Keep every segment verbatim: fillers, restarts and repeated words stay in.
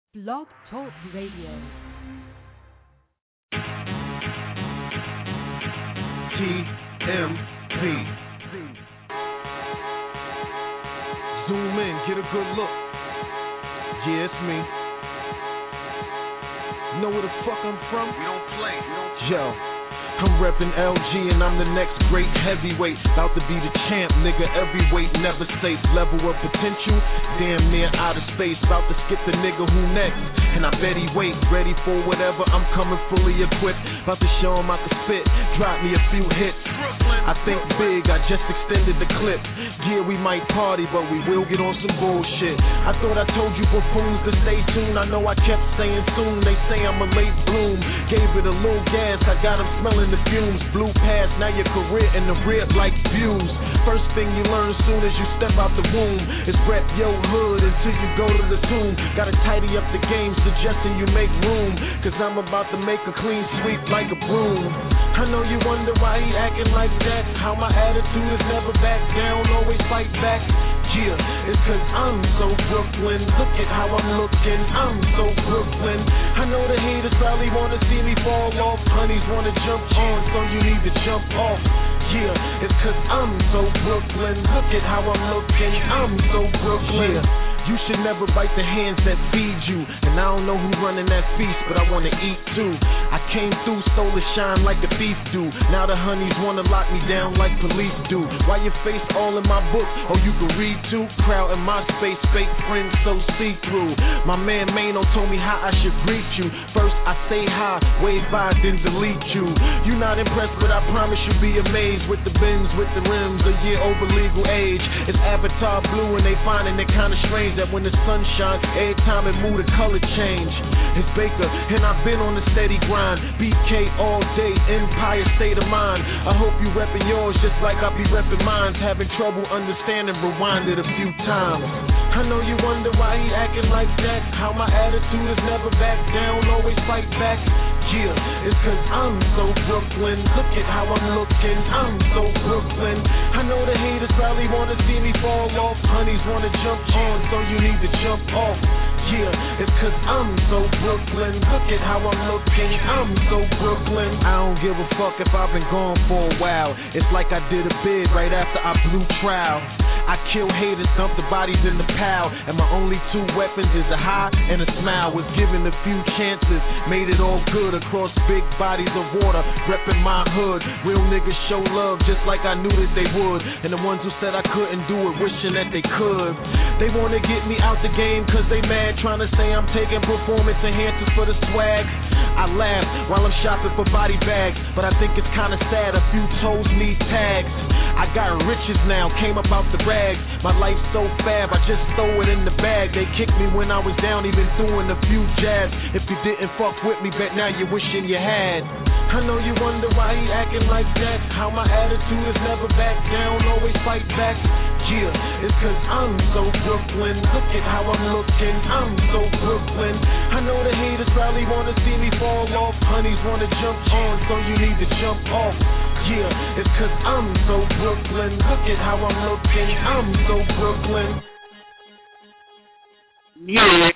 Blog Talk Radio. T M P. Zoom in, get a good look. Yeah, it's me. Know where the fuck I'm from? We don't play. We don't play. Yo. I'm reppin' L G and I'm the next great heavyweight. About to be the champ, nigga, every weight never safe. Level of potential, damn near out of space. About to skip the nigga who next, and I bet he wait. Ready for whatever, I'm coming fully equipped. About to show him I can spit, drop me a few hits. I think big, I just extended the clip. Yeah, we might party, but we will get on some bullshit. I thought I told you buffoons to stay tuned. I know I kept saying soon, they say I'm a late bloom. Gave it a little gas, I got him smelling the fumes. Blew past, now your career in the rib like views. First thing you learn soon as you step out the womb is rep your hood until you go to the tomb. Gotta tidy up the game, suggesting you make room, cause I'm about to make a clean sweep like a broom. I know you wonder why he acting like that. How my attitude is never back down, always fight back. Yeah, it's cause I'm so Brooklyn. Look at how I'm looking, I'm so Brooklyn. I know the haters probably wanna see me fall off. Honeys wanna jump on, so you need to jump off. Yeah, it's cause I'm so Brooklyn. Look at how I'm looking, I'm so Brooklyn. Yeah. You should never bite the hands that feed you. And I don't know who running that feast, but I wanna eat too. I came through, stole the shine like the thief do. Now the honeys wanna lock me down like police do. Why your face all in my book? Oh, you can read too? Crowd in my space, fake friends so see-through. My man Mano told me how I should greet you. First I say hi, wave by, then delete you. You not impressed, but I promise you'll be amazed. With the bins, with the rims, a year over legal age. It's Avatar blue and they finding it kinda strange that when the sun shines, every time it move the color change. It's Baker, and I've been on the steady grind. B K all day, Empire state of mind. I hope you reppin' yours just like I be reppin' mine. Having trouble understanding, rewind it a few times. I know you wonder why he acting like that. How my attitude is never back down, always fight back. Yeah, it's cause I'm so Brooklyn. Look at how I'm looking, I'm so Brooklyn. I know the haters probably wanna see me fall off. Honeys wanna jump on, so you need to jump off. Yeah, it's cause I'm so Brooklyn. Look at how I'm looking, I'm so Brooklyn. I don't give a fuck if I've been gone for a while. It's like I did a bid right after I blew trial. I kill haters, dump the bodies in the pile, and my only two weapons is a high and a smile. Was given a few chances, made it all good across big bodies of water, reppin' my hood. Real niggas show love just like I knew that they would, and the ones who said I couldn't do it, wishing that they could. They wanna get me out the game cause they mad, trying to say I'm taking performance enhancers for the swag. I laugh while I'm shopping for body bags, but I think it's kinda sad a few toes need tags. I got riches now, came up out the rags. My life's so fab, I just throw it in the bag. They kicked me when I was down, even doing a few jabs. If you didn't fuck with me, bet now you're wishing you had. I know you wonder why he acting like that. How my attitude is never back down, always fight back. Yeah, it's cause I'm so Brooklyn. Look at how I'm looking, I'm so Brooklyn. I know the haters probably wanna see me fall off. Honeys wanna jump on, so you need to jump off. Yeah, it's cause I'm so Brooklyn. Look at how I'm looking, I'm so Brooklyn. Yeah.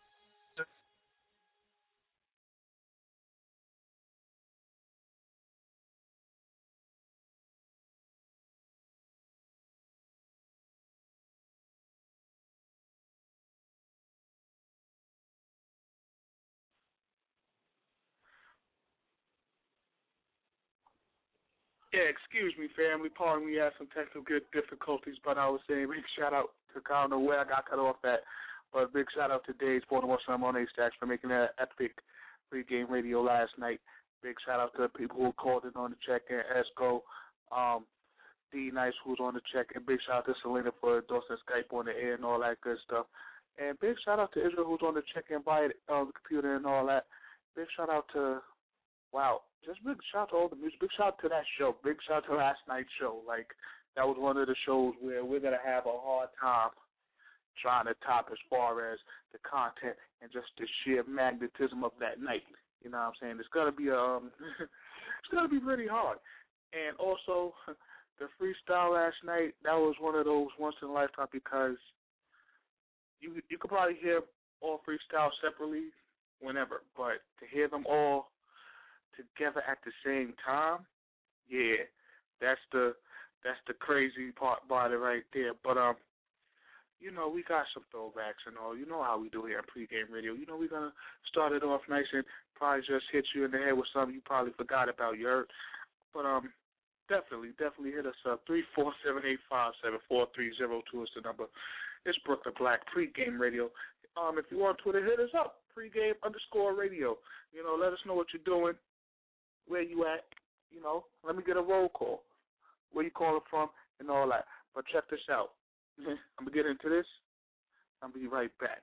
Yeah, excuse me, family. Pardon me, we had some technical difficulties, but I was saying big shout out to, I don't know where I got cut off at, but big shout out to Dave's Baltimore Sun on A-Stacks for making that epic pregame radio last night. Big shout out to the people who called in on the check-in, Esco, um, D Nice who's on the check-in. Big shout out to Selena for endorsing Skype on the air and all that good stuff. And big shout out to Israel who's on the check-in by uh, the computer and all that. Big shout out to, wow, just big shout out to all the music. Big shout out to that show. Big shout out to last night's show. Like, that was one of the shows where we're going to have a hard time trying to top as far as the content and just the sheer magnetism of that night. You know what I'm saying? It's going to be um, it's going to be pretty hard. And also, the freestyle last night, that was one of those once in a lifetime because you you could probably hear all freestyle separately, whenever. But to hear them all together at the same time, yeah, that's the that's the crazy part about it right there. But um, you know, we got some throwbacks and all. You know how we do here on Pregame Radio. You know, we're gonna start it off nice and probably just hit you in the head with something you probably forgot about. You heard, but um. Definitely, definitely hit us up. three four seven, eight five seven, four three zero two is the number. It's Brooklyn Black, Pregame Radio. Um, if you want Twitter, hit us up, Pregame underscore radio. You know, let us know what you're doing, where you at. You know, let me get a roll call, where you calling from, and all that. But check this out. I'm going to get into this. I'll be right back.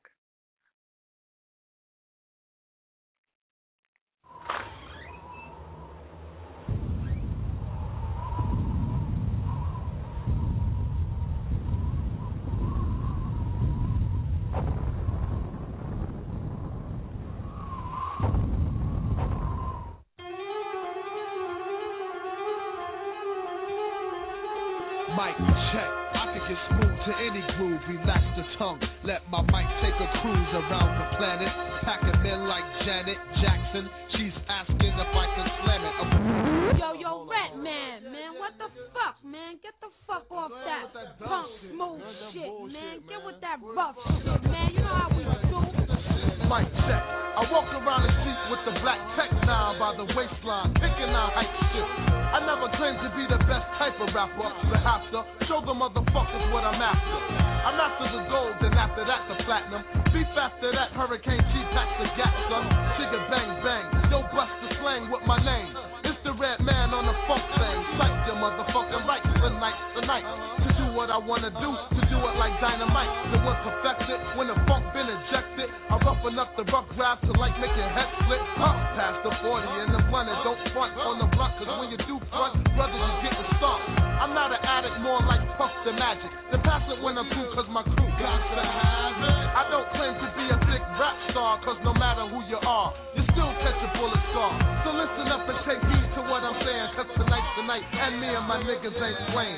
Mic check, I can get smooth to any groove, relax the tongue, let my mic take a cruise around the planet, packing men like Janet Jackson, she's asking if I can slam it. I'm yo, yo, Rat Man, man, what the fuck, man, get the fuck off that punk smooth shit, man, get with that rough shit, man, you know how we do. Mic check, I walk around the street with the black tech now by the waistline, picking out hype shit. I never claimed to be the best type of rapper, but have to show the motherfuckers what I'm after. I'm after the gold, then after that the platinum. Beef after that, Hurricane G packs the gas gun. Chigga bang bang, yo bust the slang with my name. It's the Red Man on the funk thing. Sight your motherfucking right tonight, tonight. To do what I wanna do, to do it like dynamite. To when perfected, when the funk been ejected, I roughen up the rough draft to like make your head split. Huh, past the forty and the one and don't front on the blunt, cause when you do front, brothers you get the start. I'm not an addict, more like Puff the Magic. The pass it when I'm through, cause my crew got to have it. I don't claim to be a big rap star, cause no matter who you are, you still catch a bullet scar. So listen up and take heed to what I'm saying, cause tonight's the night, and me and my niggas ain't playing.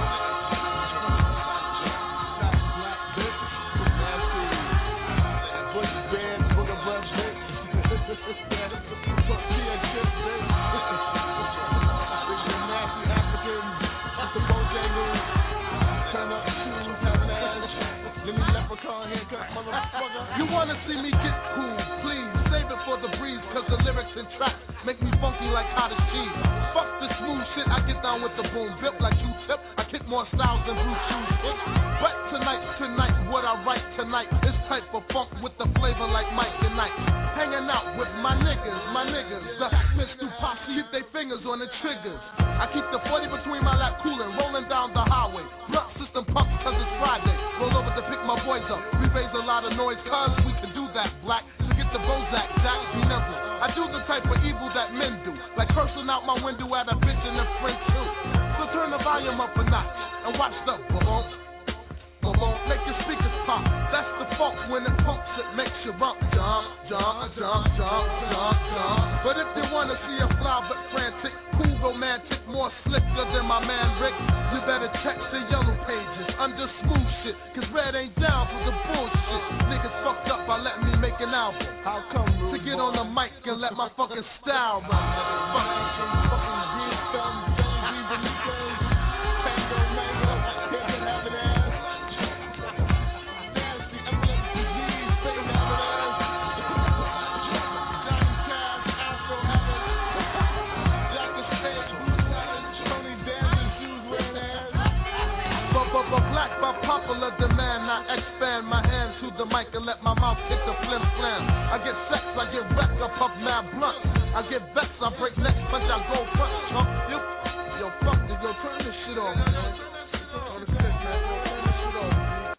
You wanna see me get cool, please save it for the breeze, cause the lyrics and tracks make me funky like cottage cheese. Fuck the smooth shit, I get down with the boom bip like you tip. I kick more styles than Bruce Shoes hit. But tonight, tonight, what I write tonight is type of funk with the flavor like Mike and Ike. Hanging out with my niggas, my niggas. The Mister Posse keep their fingers on the triggers. I keep the forty between my lap cooling, rolling down the highway. Blunt system pumps cause it's Friday. Roll over to pick my boys up. We raise a lot of noise cause we can do that, black. So get the Bozak, Jack, be nimble. I do the type of evil that men do, like cursing out my window at a bitch and a friend too. So turn the volume up a notch and watch the boom, boom, make your speakers pop. That's the funk when it pumps, it makes you rump, jump, jump, jump, jump, jump, jump. But if you wanna see a fly but frantic, cool, romantic, more slicker than my man Rick, you better check the yellow pages under smooth shit, cause Red ain't down for the bullshit. Niggas fucked up by letting me make an album. How come, to get on the mic and let my fucking style run? Fucking black by popular demand, I expand my hand to the mic and let my mouth hit the flim flam. I get sex, I get wrecked, I puff mad blunt. I get vexed, I break necks, punch, I go front, chump. Yo, yo, fuck this, yo, turn this shit off, man. Turn this shit, man. Yo, turn this shit off, man.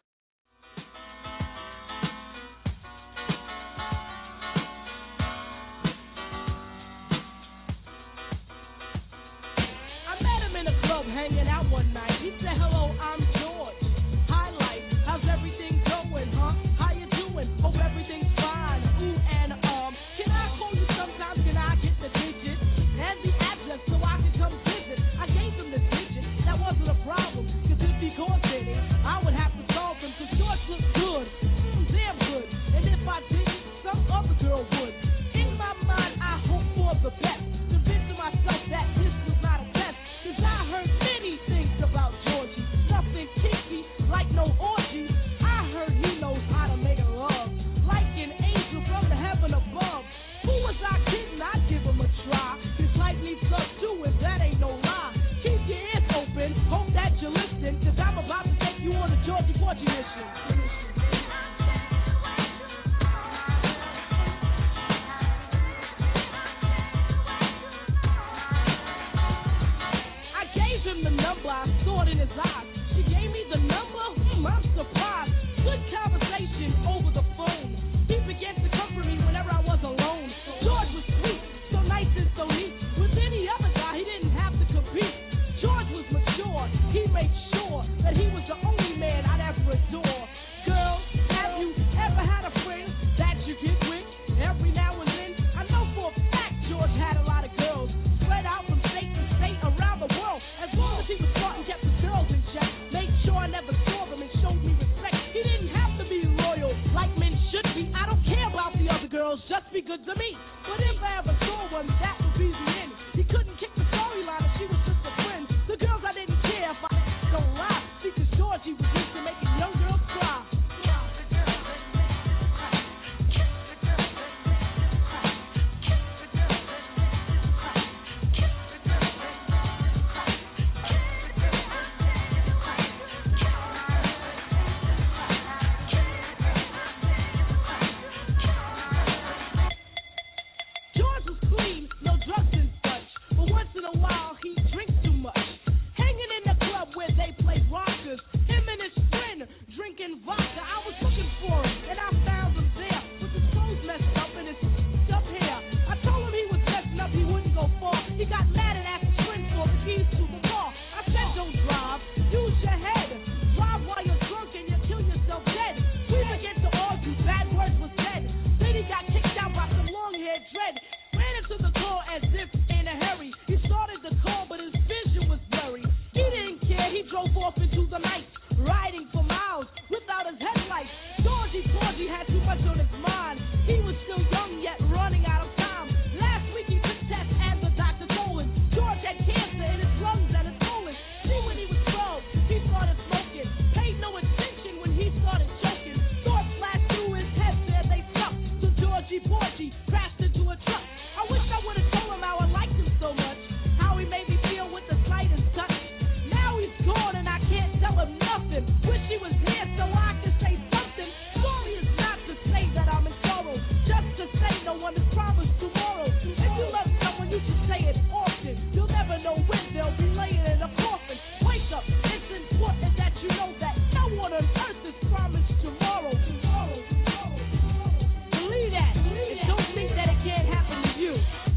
I met him in a club hanging out one night. He said, hello, I'm George. Hi, life. How's everything going, huh? How you doing? Hope everything's fine. Ooh, and um, can I call you sometimes? Can I get the digits? And the address orgy porgy, crashed into a truck. I wish I would have told him how I liked him so much, how he made me feel with the slightest touch. Now he's gone and I can't tell him nothing. Wish he was here so I could say something. Sorry is not to say that I'm in sorrow, just to say no one is promised tomorrow. If you love someone, you should say it often. You'll never know when they'll be laying in a coffin. Wake up, it's important that you know that no one on earth is promised tomorrow. Tomorrow, tomorrow, tomorrow. Believe that, and don't think that it can't happen to you.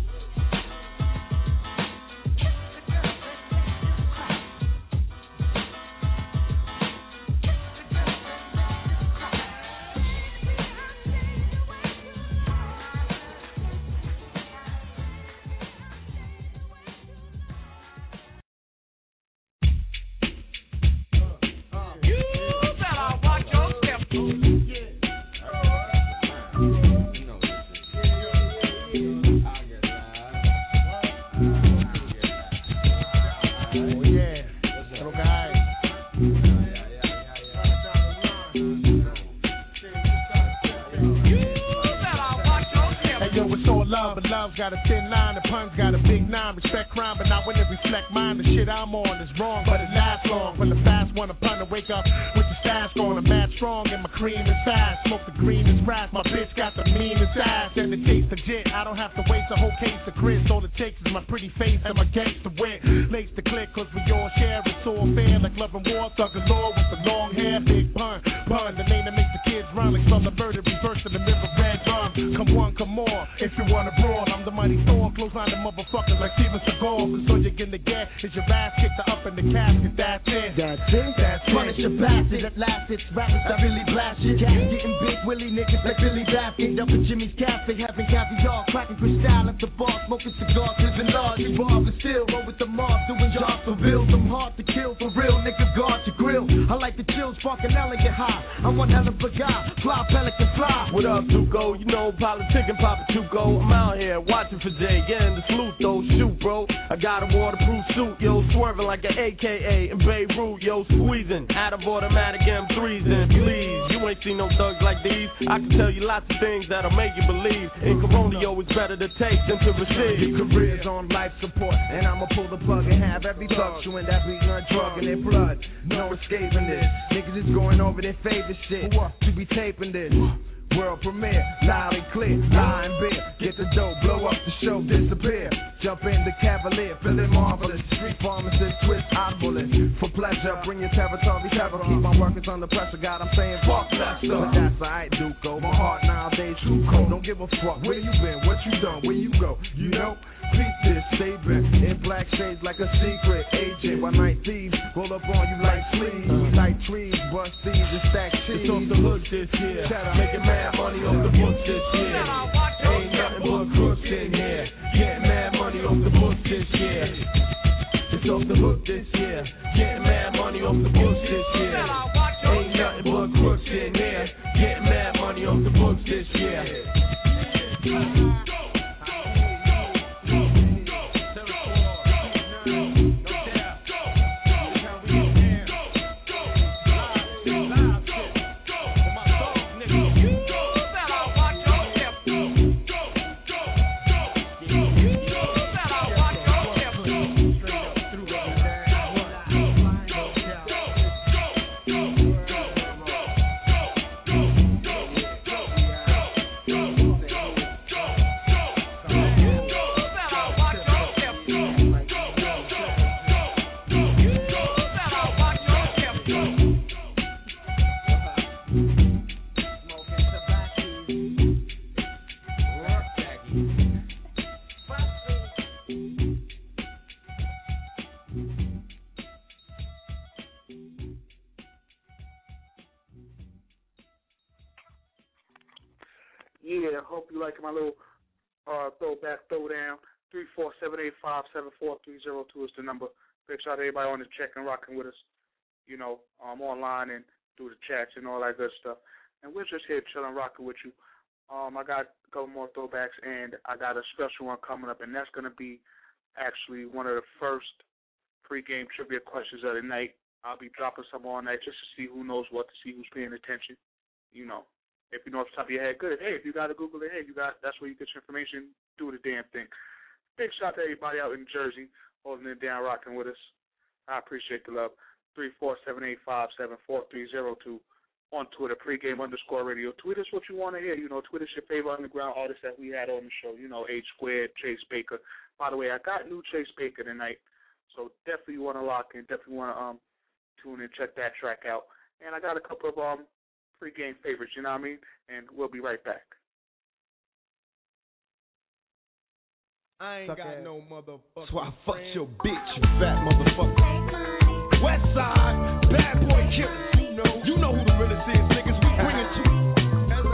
Got a thin line, the puns got a big nine. Respect crime, but not when it reflect mine. The shit I'm on is wrong, but it lasts long. When the fast one upon to wake up with the stash on, I'm mad strong and my cream is fast. Smoke the green is fast, my bitch got the meanest ass. And it tastes legit, I don't have to waste a whole case of grits. All it takes is my pretty face and my gangster wit. Lace the click, cause we all share, it's all fair. Like love and war, thug and law with the long hair. Big pun, pun, the name that makes the kids run. Like from the bird, reverse to the river, red rum. Come one, come more, if you wanna brawl. I'm the mighty Thor, close line the motherfuckers like Steven Seagal. Cause all you're gonna get is your ass kicked up in the casket. That's it. That's it. That's it. Punish your bastard. At last it's rappers that really blast it. Cat getting big willy niggas like Billy Basket. Up in Jimmy's Cafe, having caviar, cracking crystal at the bar, smoking cigars, living large, revolving still. Roll with the mob, doing jobs for bills. I'm hard to kill for real, nigga. Guard your grill. I like the chills, sparking elegant high. I'm one hell of a guy, fly pelican fly. What up, Tuco? You know, politicking, Papa Tuco. I'm out here watching for Jay, getting the salute though. Shoot, bro. I got a waterproof suit, yo, swerving like an A K A in Beirut, yo, squeezing out of automatic M threes. And please, you ain't seen no thugs like these. I can tell you lots of things that'll make you believe. In Corona, yo, it's better to take than to receive. Your career's on life support, and I'ma pull the plug and have every thug chewing that beat on drug in their blood. No escaping this. Niggas is going over their favorite shit. To be taping this. World premiere, loud and clear, lie and beer. Get the dough, blow up the show, disappear. Jump in the Cavalier, feeling marvelous. Street pharmacist, twist obelisk. For pleasure, bring your territory terror. Keep my workers under pressure, God, I'm saying fuck that stuff. But that's alright, Duco. My heart nowadays too cold. Don't give a fuck where you been, what you done, where you go. You know, beat this, stay back. In black shades like a secret agent. While night thieves roll up on you like fleas. We like trees, bust thieves and stack cheese. It's off the hook this year, making mad money off the books this year. Ain't nothing but crooks in here, getting mad money off the books this year. It's off the hook this year, getting mad money off the books this year. Ain't nothing but crooks in here, getting mad money off the books this year. Yeah, hope you like my little uh, throwback, throwdown. three four seven eight five seven four three zero two is the number. Big shout out to everybody on the check and rocking with us, you know, um, online and through the chats and all that good stuff. And we're just here chilling, rocking with you. Um, I got a couple more throwbacks, and I got a special one coming up, and that's going to be actually one of the first pregame trivia questions of the night. I'll be dropping some all night just to see who knows what, to see who's paying attention, you know. If you know off the top of your head, good. Hey, if you got to Google it, hey, you got that's where you get your information. Do the damn thing. Big shout out to everybody out in Jersey holding it down, rocking with us. I appreciate the love. three four seven eight five seven four three zero two on Twitter, pregame underscore radio. Tweet us what you want to hear. You know, tweet us your favorite underground artist that we had on the show. You know, H Squared, Chase Baker. By the way, I got new Chase Baker tonight, so definitely want to lock in. Definitely want to um tune in, check that track out. And I got a couple of um pregame favorites, you know what I mean? And we'll be right back. I ain't Suck got ass. no motherfucker. So I fucked your bitch, you fat motherfucker. Westside, bad boy killer. You know, you know who the realest is, niggas. We bring it to you. That's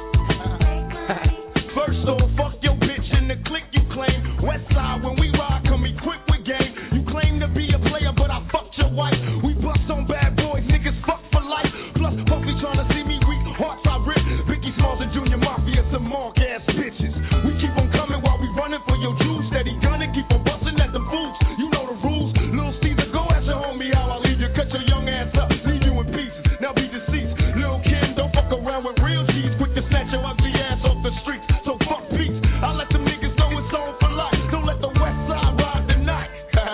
right. First off, fuck your bitch in the clique you claim. Westside, when we ride, come equipped with game. You claim to be a player, but I fucked your wife. We bust on bad boys, niggas fuck for life. Plus, Puffy trying to see me weak, hearts I rip. Biggie Smalls and Junior Mafia, some mark ass bitches. We keep on coming while we running for your juice. Steady gunning, keep on busting at the boots. You know the rules. Lil Caesar, go ask your homie how I leave you. Cut your young ass up, leave you in pieces. Now be deceased. Lil Kim, don't fuck around with real G's. Quick to snatch your ugly ass off the streets. So fuck peace. I let them niggas know it's on for life. Don't let the West Side ride the night.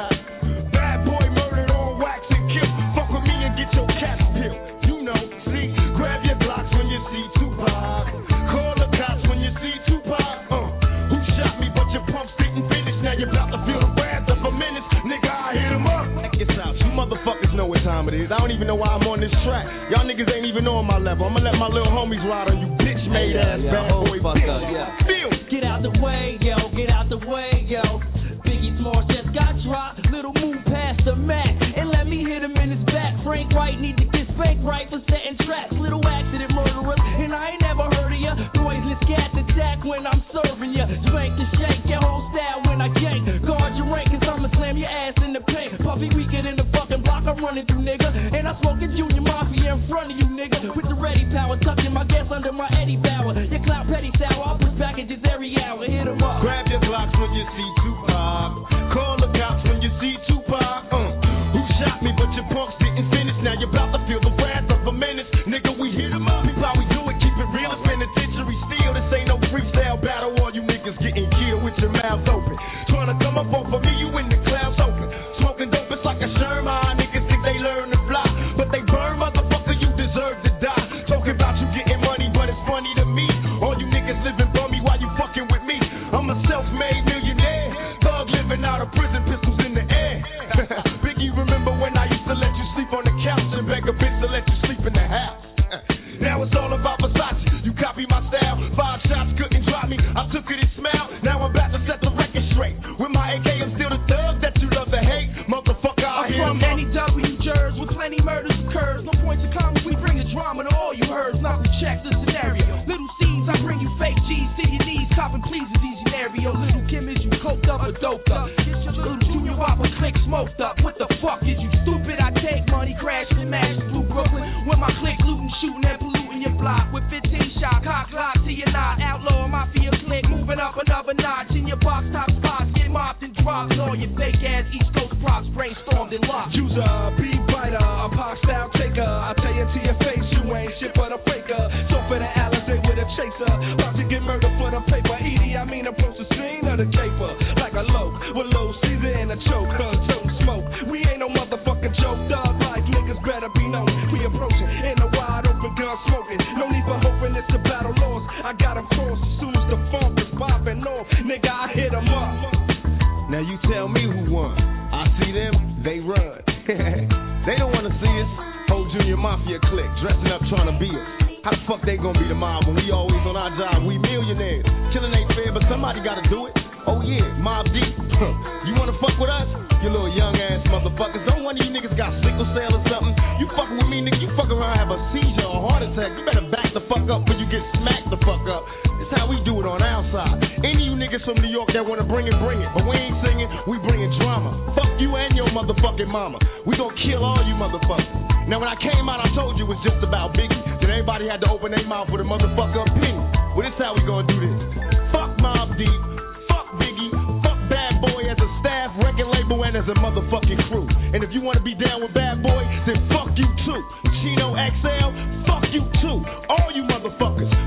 Bad boy murdered on wax and kill. Fuck with me and get your cash peeled. You know, see, grab your blocks when you see Tupac. Call the cops when you see Tupac. Uh, who shot me but your pumps didn't finish. Now you're about to feel the wrath of a menace. Nigga, I hit him up. Check this out. You motherfuckers know what time it is. I don't even know why I'm on this track. Y'all niggas ain't even on my level. I'ma let my little homies ride on you bitch made ass yeah, bad boy bitch. Yeah. Feel. Get out the way, yo. Get out the way, yo. Biggie Smalls just got dropped. Little move past the Mac and let me hit him in his back. Frank White need to get spanked right for setting traps. Little accident murderers, and I ain't never heard of ya. Poisonous cat attack when I'm serving ya. Spank and shake your whole style when I gank. Guard your rank, cause I'ma slam your ass in the paint. Puffy weaker than the fucking block I'm running through, nigga. And I'm smoking Junior Mafia in front of you, nigga. With the ready power, tucking my gas under my Eddie Bauer. Your clout petty sour, I'll push packages every hour. Hit 'em up. Grab your blocks when you see Tupac. Call the cops when you see Tupac. Uh, who shot me but your punks didn't finish. Now you're about to feel the wrath of a menace. Nigga, we hit 'em up. People how we do it, keep it real. It's penitentiary steel. This ain't no freestyle battle. All you niggas getting killed with your mouths open. Trying to come up off of me, you in the clouds open. Smoking dope, it's like a Sherman. Niggas think they learn to fly, but they burn, motherfucker, you deserve to die. Talking about you getting money, but it's funny to me. All you niggas living bummy while you fucking with me. I'm a self-made millionaire. Thug living out of prison, pistols in the air. Biggie, remember when I used to let you sleep on the couch and beg a bitch to let you sleep in the house? Now it's all about Versace. You copy my style. Five shots couldn't drop me. I took it and smiled. Now I'm about to set the record straight. With my A K, I'm still the thug that you love to hate. Motherfucker, I hear I'm from N E W Jersey with plenty murders occurs. No points of comments. We bring the drama to all you heard. Now we check the scenario. Little C's, I bring you fake G's to your knees. Copping please is easy scenario. Little Kim, is you coked up or doped up? Little Junior Whopper click smoked up. What the fuck is you stupid? I take money, crash and mash through Brooklyn. With my click looting, shooting and polluting your block. With fifteen shot, cock lock to your knot. Outlaw mafia click, moving up another notch. In your box top spots, get mopped and dropped. All your fake ass East Coast props brainstormed and locked. User, beat biter, a pop style taker. I tell you to your face, you ain't shit but a faker. So for the Alizé with a chaser, about to get murdered for the paper. Edie, I mean approach the scene of the caper. Like a loke, with low Caesar and a choke, cause don't smoke. We ain't no motherfucking joke, dog like niggas better be known. We approaching in a wide open gun smoking. No need for hoping it's a battle lost. I got him crossed as soon as the funk is popping off. Nigga, I hit him up. Now you tell me who won. I see them, they run. They don't wanna see us. Whole Junior Mafia clique, dressing up trying to be us. How the fuck they gonna be the mob when we always on our job? We millionaires. Killing ain't fair, but somebody gotta do it. Oh yeah, Mob Deep. You wanna fuck with us? You little young ass motherfuckers. Don't one of you niggas got sickle cell or something. You fucking with me, nigga. You fuck around, have a seizure or heart attack. You better back the fuck up before you get smacked the fuck up. It's how we do it on our side. Any of you niggas from New York that wanna bring it, bring it. But we ain't singing, we bringing drama. Fuck you and your motherfucking mama. We gonna kill all you motherfuckers. Now when I came out, I told you it was just about Biggie. Then everybody had to open their mouth with a motherfucker opinion. Well, this how we gonna do this. Fuck Mob Deep. Fuck Biggie. Fuck Bad Boy as a staff, record label, and as a motherfucking crew. And if you wanna be down with Bad Boy, then fuck you too. Chino X L, fuck you too. All you motherfuckers.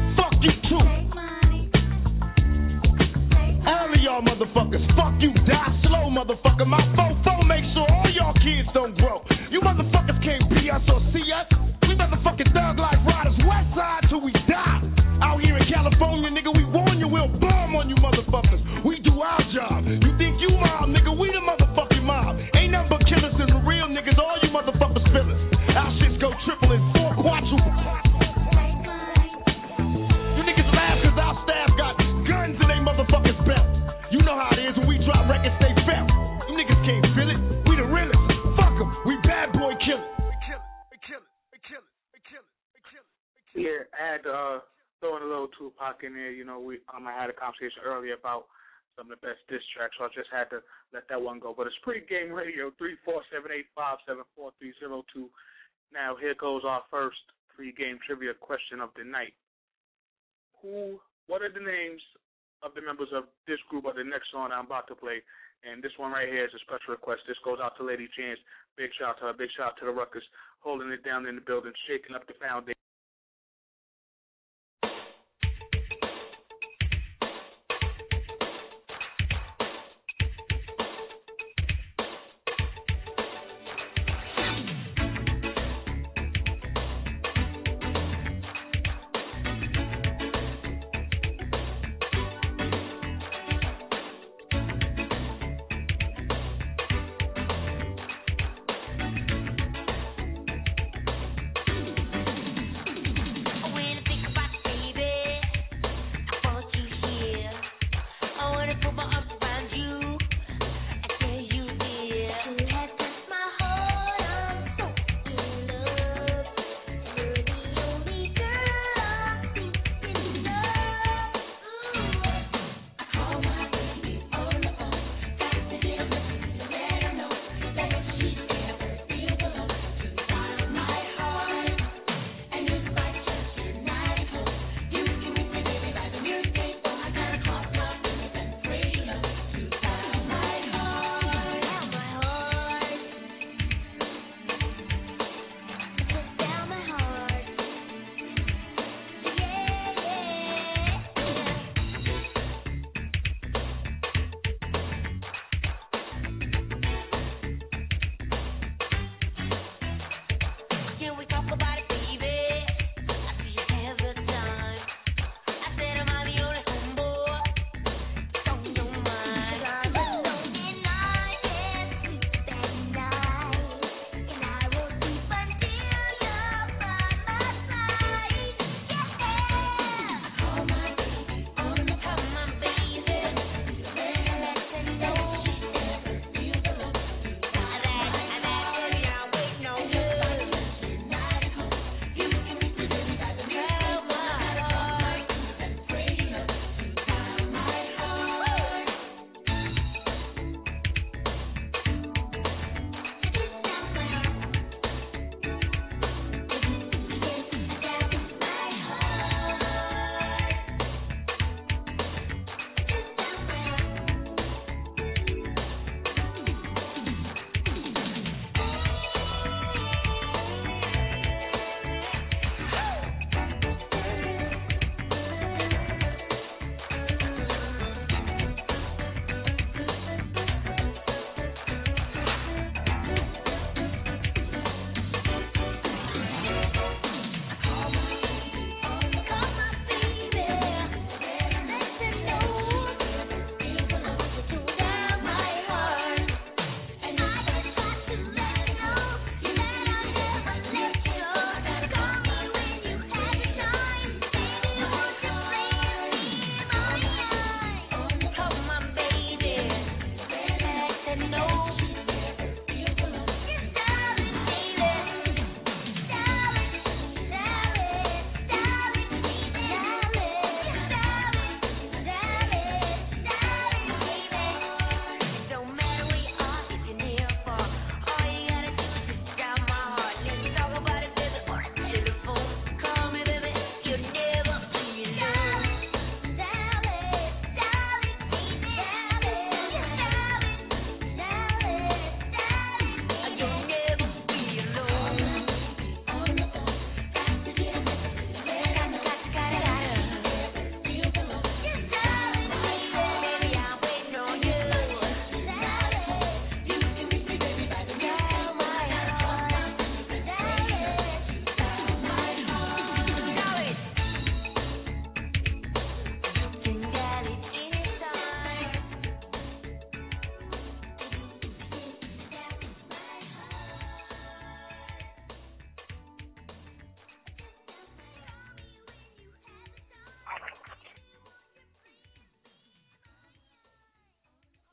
y'all motherfuckers. Fuck you, die slow, motherfucker. My fofo make sure all y'all kids don't grow. You motherfuckers can't be us or see us. We motherfucking thug like riders, west side till we die. Out here in California, nigga, we warn you, we'll bomb on you motherfuckers. We do our job. You think you mob, nigga, we the motherfucking mob. Ain't nothing but killers and the real niggas, all you motherfuckers fillers. Our shits go triple and four quadruple. You niggas laugh cause our staff got guns in they motherfuckers belt. You know how it is when we drop records, they felt. You niggas can't feel it, we the realest. Fuck them, we bad boy killers. We kill it, we kill it, we kill it, we kill it, we kill it. Yeah, add uh throwing a little Tupac in there. You know, we um I had a conversation earlier about some of the best diss tracks, so I just had to let that one go. But it's Pregame Radio, three four seven eight five seven four three zero two. Now here goes our first pregame trivia question of the night. Who what are the names of the members of this group or the next song I'm about to play? And this one right here is a special request. This goes out to Lady Chance. Big shout out to her. Big shout out to the Ruckus holding it down in the building, shaking up the foundation.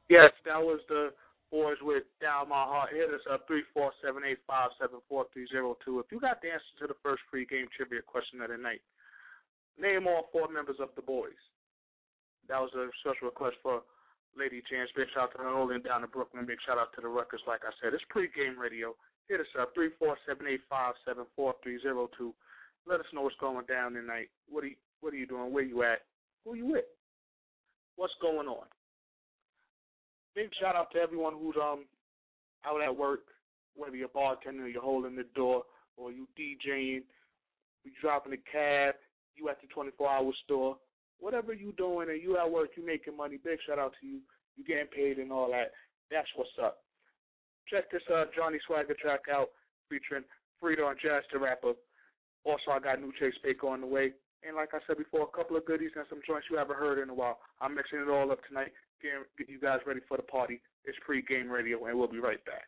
Yes, that was the boys with Down My Heart. Hit us up, three four seven, eight five seven, four three zero two. If you got the answer to the first pre-game trivia question of the night, name all four members of the boys. That was a special request for Lady Chance. Big shout out to Nolan down in Brooklyn. Big shout out to the Ruckers, like I said. It's pre-game radio. Hit us up, three four seven, eight five seven, four three zero two. Let us know what's going down tonight. What are you, what are you doing? Where you at? Who you with? What's going on? Big shout out to everyone who's um out at work, whether you're bartending or you're holding the door or you DJing, you dropping a cab, you at the twenty-four hour store, whatever you doing and you at work, you making money, big shout out to you. You getting paid and all that. That's what's up. Check this uh, Johnny Swagger track out featuring Frida and Jazz the Rapper. Also, I got New Chase Baker on the way. And like I said before, a couple of goodies and some joints you haven't heard in a while. I'm mixing it all up tonight, getting get you guys ready for the party. It's pre-game radio, and we'll be right back.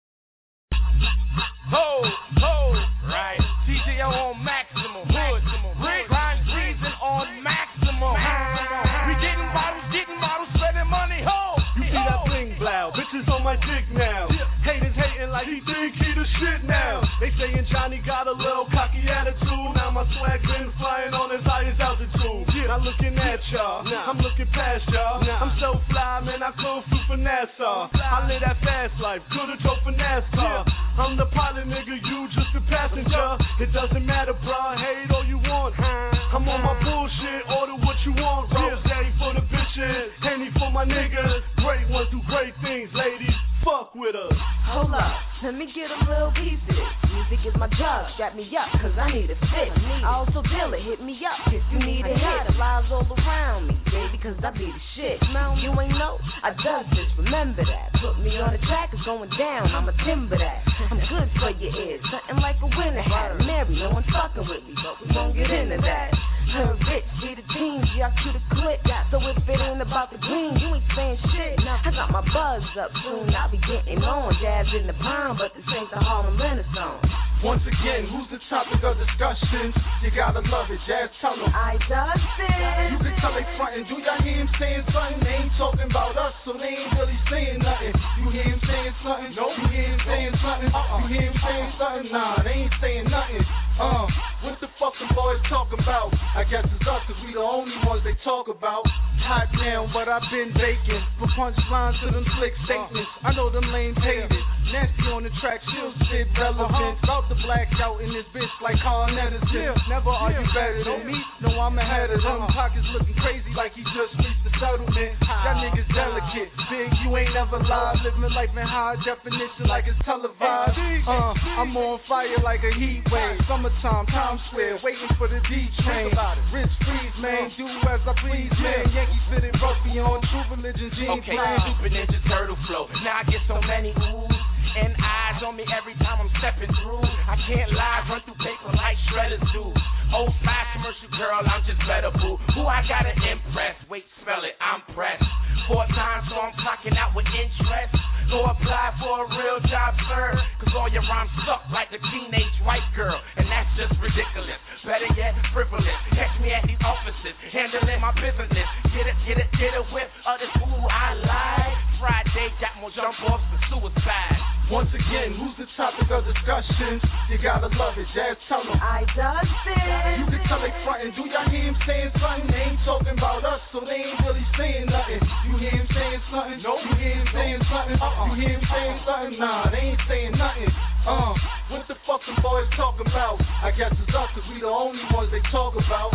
Ho, ho, right. D J O on maximum. Hood, Rick, grind season on maximum. We getting bottles, getting bottles, spending money. Ho, you see that bling blow? Bitches on my dick now. Haters hating like he think he the shit now. They saying Johnny got a little cocky attitude. Now my swag been flying on his highest altitude. Not looking at y'all, I'm looking past y'all. I'm so fly, man, I kung fu for NASA. I live that fast life, could've drove for NASCAR. I'm the pilot, nigga, you just a passenger. It doesn't matter, bro, hate all you want. I'm on my bullshit, order what you want. Rose for the bitches, Henny for my niggas. Great ones do great things, ladies. Fuck with us. Hold up, let me get a little piece of this. Music is my job, strap me up, cause I need a fix. I also deal it, hit me up if you need a hit. Lies all around me, baby, cause I be the shit. You ain't know, I does this, remember that. Put me on the track, it's going down, I'ma timber that. I'm good for your ears, something like a winter hat. Mary, no one's fucking with me, but we won't get into that. Her rich, see the teams, y'all to the clip. So if it ain't about the green, you ain't saying shit. I got my buzz up soon, I'll be getting on. Jazz in the palm, but this ain't the Harlem Renaissance. Once again, who's the topic of discussion? You gotta love it, Jazz, tell them. I does it. You can tell they frontin', do y'all hear him saying something? They ain't talking about us, so they ain't really saying nothing. You hear him saying something? Nope. You hear him saying something? Uh-uh. You hear him saying something? Nah, they ain't saying nothing. Uh, what the fuck them boys talk about? I guess it's us, cause we the only ones they talk about. Hot now, but I've been baking. From punchlines to them slick statements. I know them lames hate it. Nancy on the track, she'll spit relevant. About to black out in this bitch like Carl Edison. Never are you better than me. No, I'm ahead of them. Pockets looking crazy like he just reached the settlement. Y'all niggas delicate. Big, you ain't never lied. Living life in high definition like it's televised. Uh, I'm on fire like a heat wave. Summertime, Times Square, waiting for the D train. Rich freeze, man, do as I please, man. Yankees fitted rugby on True Religion jeans. Okay, Super Ninja Turtle flow. Now I get so many oohs and eyes on me every time I'm stepping through. I can't lie, run through paper like shredders do. Old fly commercial girl, I'm just better boo. Who I gotta impress? Wait, spell it, I'm pressed. Four times, so I'm clocking out with interest. Go apply for a real job, sir. Cause all your rhymes suck like the teenage white girl. And that's just ridiculous. Better yet, frivolous. Catch me at these offices, handling my business. Get it, get it, get it with others who I like. Friday got more jump offs than suicide. Once again, who's the topic of discussion? You gotta love it, Jazz, tell them. I does it. You can tell they frontin', do y'all hear him saying something? They ain't talking about us, so they ain't really saying nothing. You hear him saying something? Nope. You hear him saying something? Uh-uh. You hear him saying something? Nah, they ain't saying nothing. Uh, what the fuck them boys talking about? I guess it's us, cause we the only ones they talk about.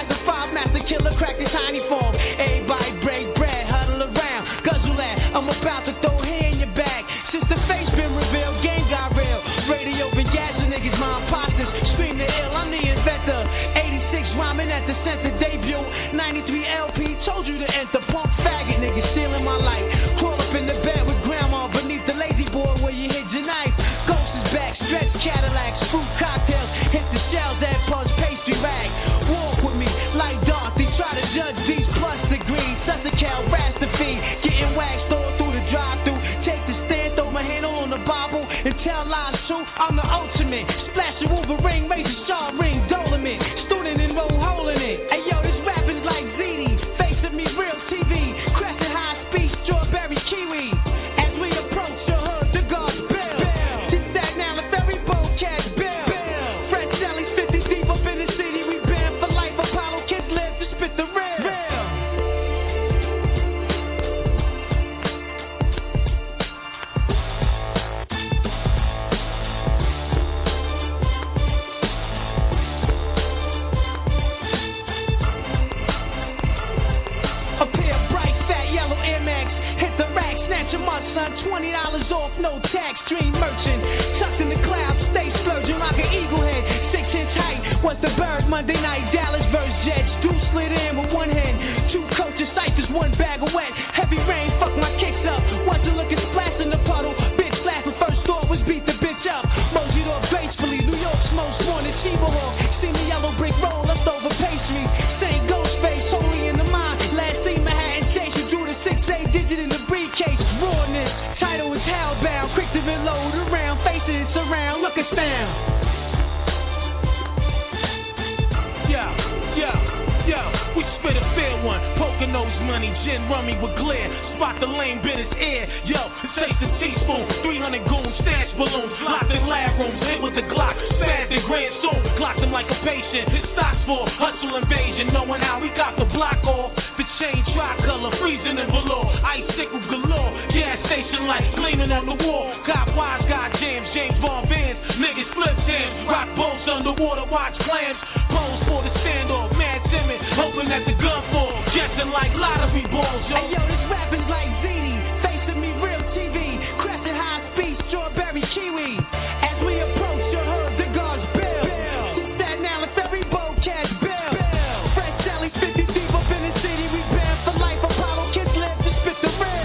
as a five master killer cracked in tiny form. Everybody break bread, huddle around, guzzle that. I'm about to throw hair in your bag. Since the face been revealed, game got real. Radio been gassing niggas, my imposters. Scream the ill, I'm the inventor. eighty-six rhyming at the center debut. ninety-three L P, told you to enter. Punk faggot niggas stealing my life. Crawl up in the bed with grandma beneath the lazy boy where you hid your knife. Ghost is back, stretch Cadillacs, fruit cocktails, hit the shells that punch pastry rag. Walk with me like Dorothy, try to judge these plus degrees. Such a cow, Rastafari, getting waxed all through the drive-thru. Take the stand, throw my hand on the Bible, and tell lies true. I'm the ultimate, splash a Wolverine, major star ring, Dolomit, student enroll hole in it. Hey yo, this rapping's like Z D, face of me, real T V, crashing high speed, strawberry kiwi. As we approach your hood, the guards bell. Keep that now, the ferry boat catch bell. Fred Shelley's fifty deep up in the city, we banned for life. Apollo kids live to spit the real. A pair of bright, fat, yellow Air Max. Hit the rack, snatch 'em up, son. twenty dollars off, no tax. Dream merchant. Tucked in the clouds, stay splurging like an eagle head. Six inch height, what's the bird? Monday night, Dallas versus Jets. Two slid in with one hand. Two coaches, ciphers, one bag of wet. Heavy rain, fuck my kicks up. Wasn't looking splash in the puddle. Bitch laughing, first thought was beat the bitch up. Moseyed off gracefully, New York's most wanted Chiba Hawk. Seen the yellow brick roll, left over pastry. Saint Ghostface, holy in the mind. Last seen Manhattan chase, you drew the six eight digit in the briefcase. Rawness, title is hellbound. Quick to reload around, faces around, look us down. Yo, yo, yo, we spit a fair one. Poker nose money, gin rummy with glare. Spot the lame bit his ear. Yo, taste a teaspoon. three hundred goons, stash balloons. Locked in lab rooms, hit with the Glock. Spazzed in Grand Soon, clocked him like a patient. His stocks for hustle invasion. Knowing how we got the block off. The chain tricolor, freezing and below. Icicle galore. Gas station lights gleaming on the wall. Got wise, got jams, James Bond bands. Niggas flip jams. Rock boats underwater, watch clams. Pose for the standoff, mad timid. Hoping that the gun fall. Guessing like lottery balls, yo. Hey, yo, this rapping's like Z D. Face of me, real T V. Crashing high speed, strawberry kiwi. As we approach your hood, the guards bell. That now, the ferry boat catch bell. Fred Shelley's fifty deep up in the city, we banned for life. Apollo kids live to spit the real.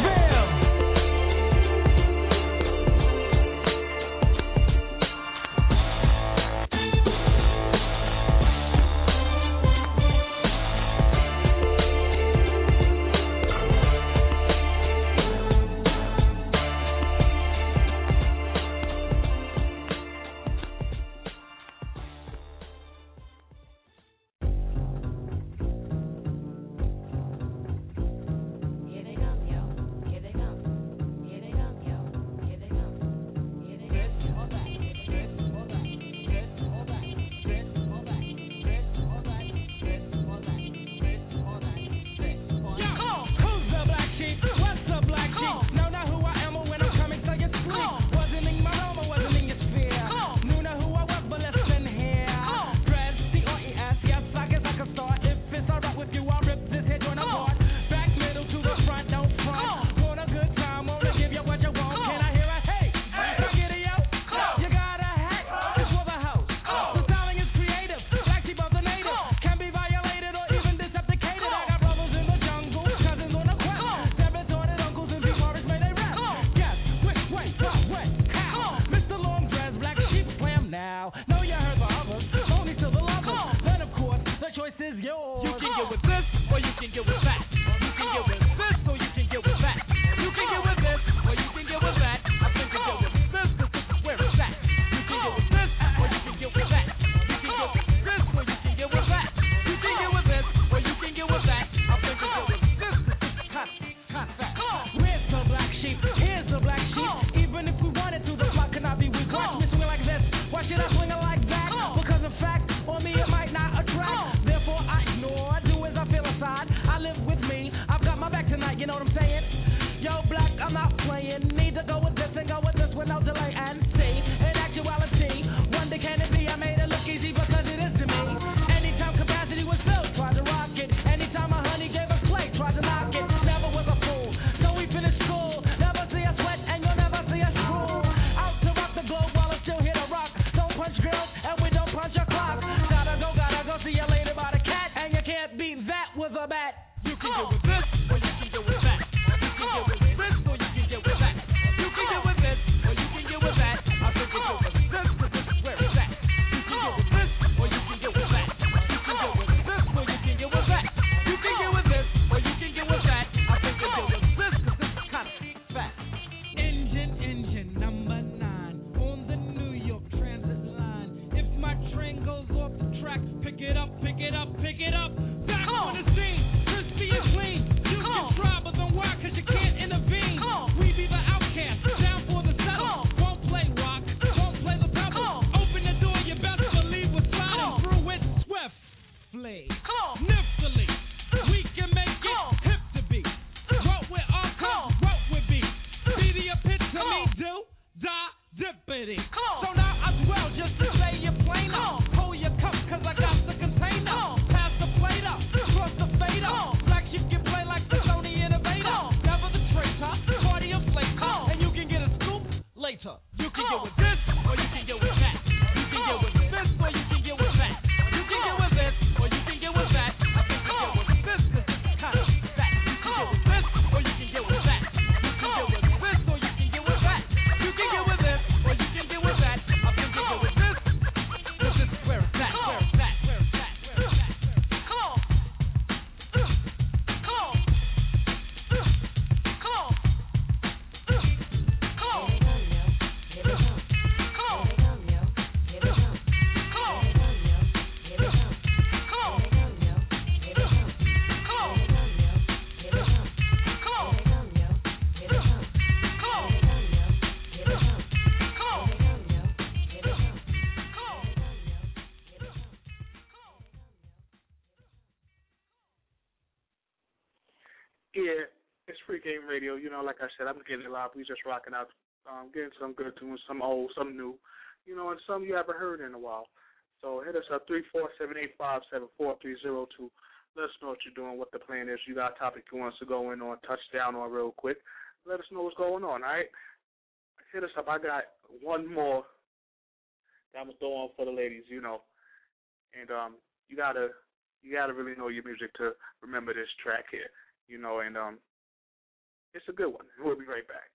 pregame radio. You know, like I said, I'm getting it live. We just rocking out, um, getting some good tunes, some old, some new, you know, and some you haven't heard in a while. So hit us up, three four seven, eight five seven, four three zero two. Let us know what you're doing, what the plan is. You got a topic you want us to go in on, touch down on real quick. Let us know what's going on, all right? Hit us up. I got one more that I'm going to throw on for the ladies, you know. And um, you got to you gotta really know your music to remember this track here, you know, and um, it's a good one. We'll be right back.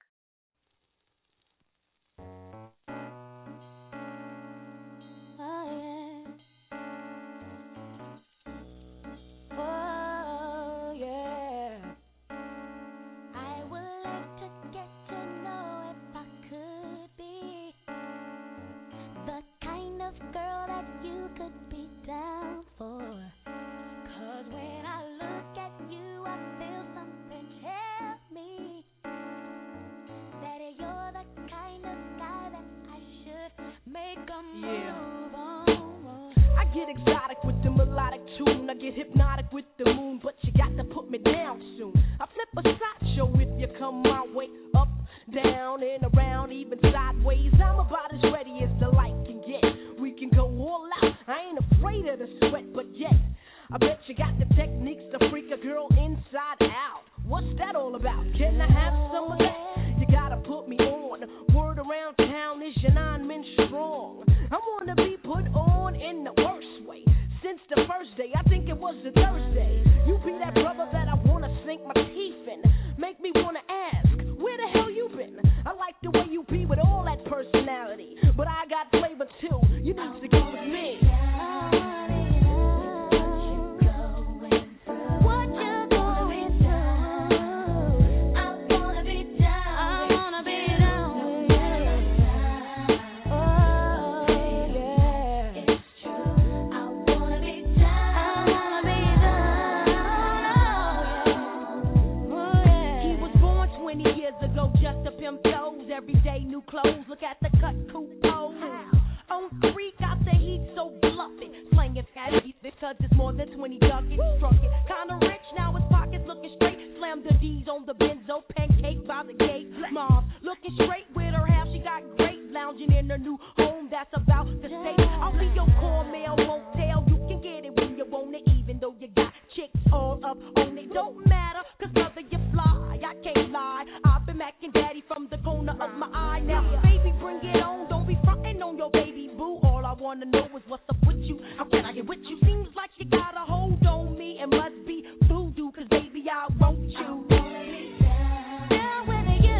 Get hypnotic with the moon, but you got to put me down soon. I flip a sideshow if you come my way, up, down, and around, even sideways. I'm about as ready as the light can get. We can go all out. I ain't afraid of the sweat, but yet I bet you got the techniques to freak a girl inside out. What's that all about? Can I have some of that? You gotta put me on. Word around town is your nine men strong. I wanna be put on in the worst way. Since the first day, I think it was a Thursday. You be that brother that I wanna sink my teeth in. Make me wanna ask, where the hell you been? I like the way you be with all that personality, but I got flavor too. You need to go with me. Every day, new clothes. Look at the cut, cool pose. On three, got the heat so fluffy. Slanging fat because it's more than twenty ducats. Struck it, kinda rich, now his pockets looking straight. Slam the D's on the benzo, pancake by the gate. Mom, looking straight with her half, she got great. Lounging in her new home, that's about to stay. I'll be your core mail, won't tell. You can get it when you want it, even though you got chicks all up on it. Don't matter, cause brother, you fly. I can't lie. I've been macking daddy from the corner of my eye. Now, baby, bring it on. Don't be frontin' on your baby boo. All I wanna know is what's up with you. How can I get with you? Seems like you got a hold on me. It must be voodoo, cause baby, I want you. Down with you.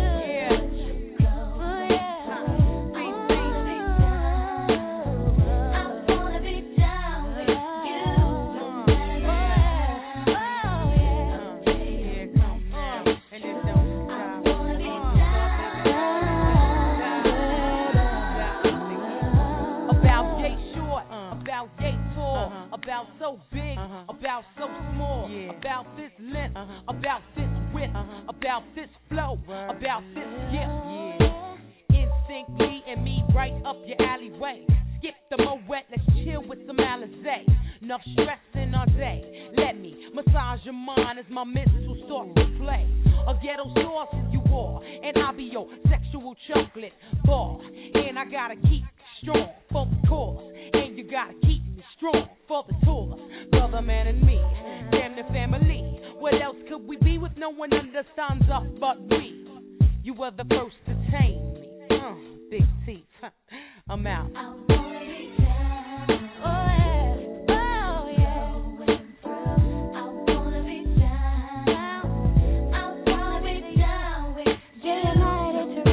About so big, uh-huh. About so small, yeah. About this length, uh-huh. About this width, uh-huh. About this flow, Word. About this gift, yeah. Instinct me and me right up your alleyway. Skip the Moet, let's chill with some Alizé. Enough stressing all day. Let me massage your mind as my missile starts to play. A ghetto sauce if you are, and I'll be your sexual chocolate bar. And I gotta keep strong for the cause, and you gotta keep me strong for the tours. Brother, man, and me, damn the family. What else could we be with no one understands us but we? You were the first to tame me. Uh, big teeth. I'm out. I wanna be down. Oh, yeah. Oh, yeah. I wanna be down. I wanna be down with you. Tonight it's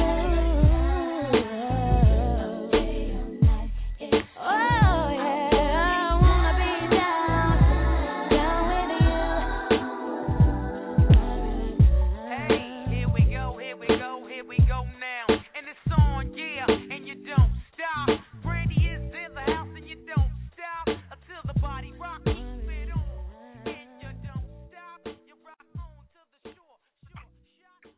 real. Oh, yeah. I wanna be down. Down with you. Hey, here we go, here we go, here we go now. And it's on, yeah, and you don't stop. Brandy is in the house and you don't stop until the body rock keeps it on. And you don't stop, you rock on to the shore. Shore,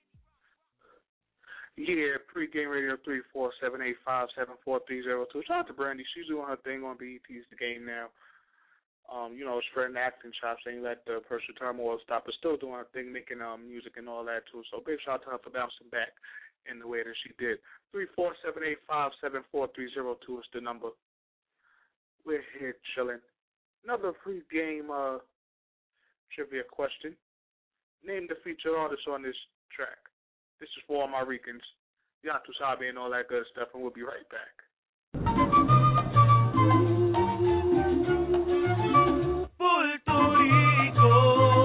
shot. Yeah, pregame radio three four seven eight five seven four three zero two. Shout out to Brandy. She's doing her thing on B E T's The Game now. um, you know, spreading acting chops, saying let the personal turmoil stop, but still doing her thing, making um music and all that too. So big shout out to her for bouncing back in the way that she did. Three four seven eight five seven four three zero two is the number. We're here chilling. Another pre-game uh, trivia question. Name the featured artist on this track. This is for all my Ricans. Yatu Sabe and all that good stuff, and we'll be right back. Puerto Rico.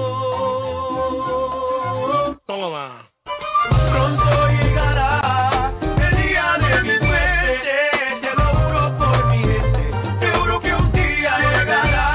Toma. Pronto llegará el día de mi muerte, te lo juro por mi gente, te juro que un día llegará.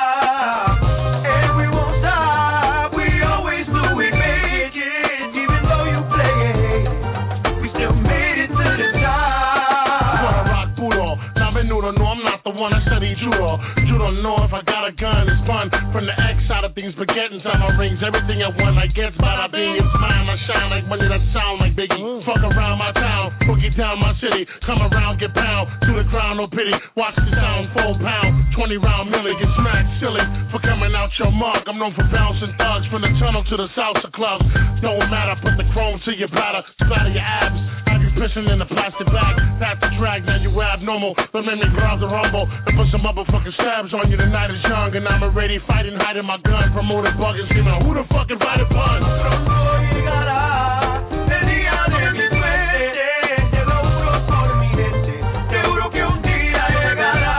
And we won't stop, we always do, we make it, even though you play it, we still made it to the top. Wanna rock puro, na menudo, no I'm not the one that studied judo. You don't know if I got a gun, it's fun. From the X side of things, but getting time my rings, everything I want, I get, bada bing, it's mine, I shine like money that sound like Biggie. Mm. Fuck around my town, boogie down my city, come around, get pound, to the ground, no pity, watch the sound, full pound, twenty round millie, get smacked silly, for coming out your mug, I'm known for bouncing thugs, from the tunnel to the salsa club, don't matter, put the chrome to your bladder, splatter your abs, have you pissing in the plastic bag, that's the drag, now you abnormal, but make me grab the rumble, and put some motherfucking stabs on you, the night is young, and I'm already fighting, hiding my gun, promoting bugging, screaming, who the fuck invited Bun? Pronto llegará el día de mi muerte, te lo juro por mi gente, te juro que un día llegará.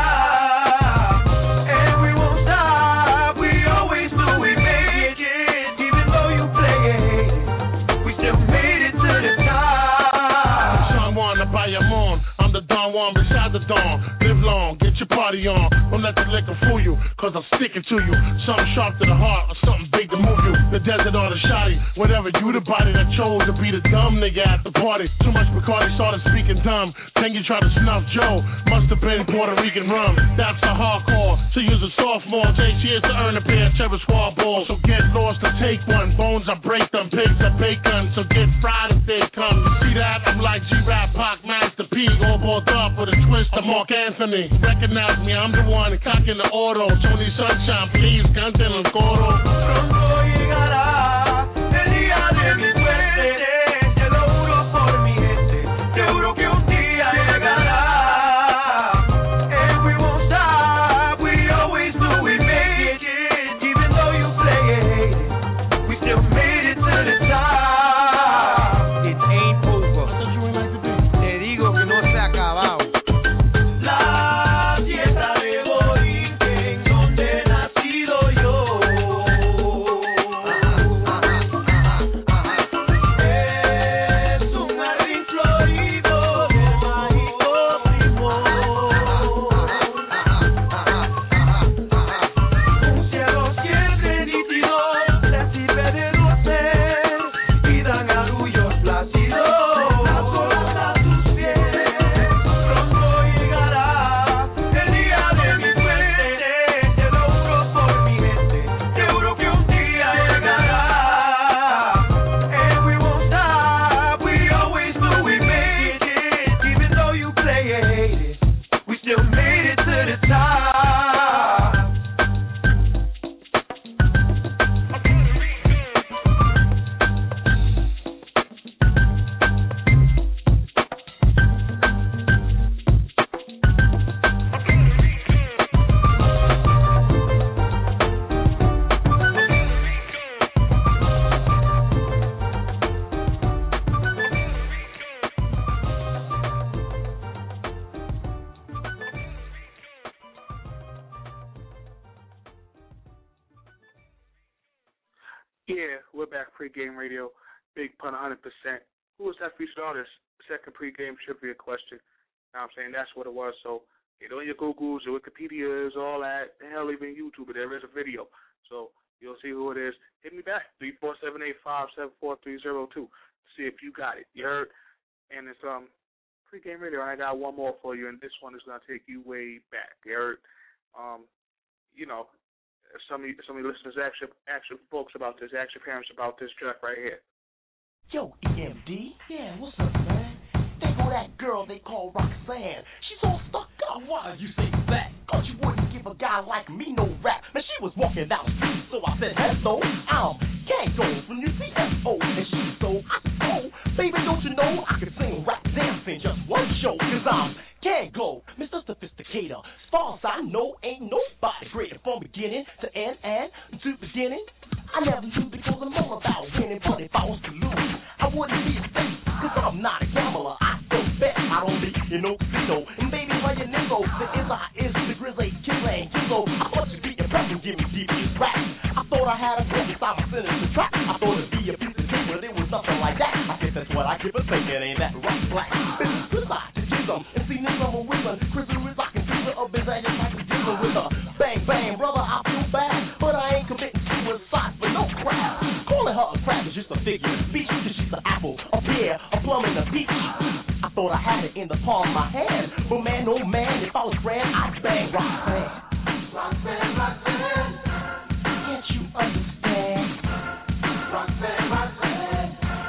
And we won't stop, we always do, we make it, even though you play it, we still made it to the top. Son Juan to Bayamon, I'm the Don Juan beside the dawn, live long, get your party on, don't let the liquor fool you, cause I'm sticking to you, something sharp to the heart, or something big to move you, the desert or the shoddy, whatever, you the body that chose to be the dumb nigga at the party, too much Bacardi started speaking dumb, then you tried to snuff Joe, must have been Puerto Rican rum, that's a hardcore, so use a sophomore, takes years to earn a pair of Terror Squad balls, so get lost to take one, bones I break them, pigs I bacon, so get fried if they come, you see that, I'm like G-Rap, Pac, Master P, all balled up with a twist of Mark Anthony, recognize me, I'm the one, cocking the auto, Tony Sunshine, please, canten el coro. Pronto llegará el día de mi muerte, te lo juro por mi gente, te juro que un día llegará. And we won't stop, we always do, we make it, even though you play it, we still made it to the top. It ain't over. Te digo que no se ha acabado. La tierra de Borinquen, donde he nacido yo. Es un jardín florido de mágico primor. Un cielo siempre nítido, le sirve de dulce y dan arrullos plácidos. Las olas a tus pies. Pronto llegará el día de mi muerte, te lo juro por mi gente, te juro que un día llegará. And we won't stop, we always do, we make it, even though you play it, we still made it to the top. Yeah, we're back, pregame radio, Big Pun one hundred percent. Who was that featured artist? Second pregame trivia question. Now I'm saying that's what it was. So get on your Googles, your Wikipedias, all that. The hell, even YouTube, there is a video. So you'll see who it is. Hit me back, three four seven eight five seven four three zero two. See if you got it. You heard? And it's um pregame radio, and I got one more for you, and this one is going to take you way back. You heard? Um, you know, some of you, some of you listeners ask your, ask your folks about this, ask your parents about this track right here. Yo, E M D, yeah, what's up, man? There go that girl they call Roxanne. She's all stuck up. Why you say that? Cause you wouldn't give a guy like me no rap. the sophisticator. As far as I know, ain't nobody greater from beginning to end and to beginning. I never lose because I'm all about winning, but if I was to lose, I wouldn't be a thief, cause I'm not a gambler. I don't bet, I don't leak in no casino. And baby, why you nigga, the is I is the grizzly killer and Gizzo. I thought you'd be your breath and give me deep rap. I thought I had a gun inside my sinister trap. I thought it'd be a piece of cake, but it was nothing like that. I guess that's what I keep on thinking, ain't that right, black? Business good side to Gizzo, and see this I'm a wizard. Crystal is like a teaser of his ass, like a dealer with a bang bang, brother. I feel bad, but I ain't committing suicide for no crap. Calling her a crab is just a figure of speech, cause she's an apple, a pear, a plum, and a peach. I thought I had it in the palm of my hand, but man, oh man, if I was grand, I'd bang Roxanne. Roxanne, Roxanne, can't you understand? Roxanne, Roxanne,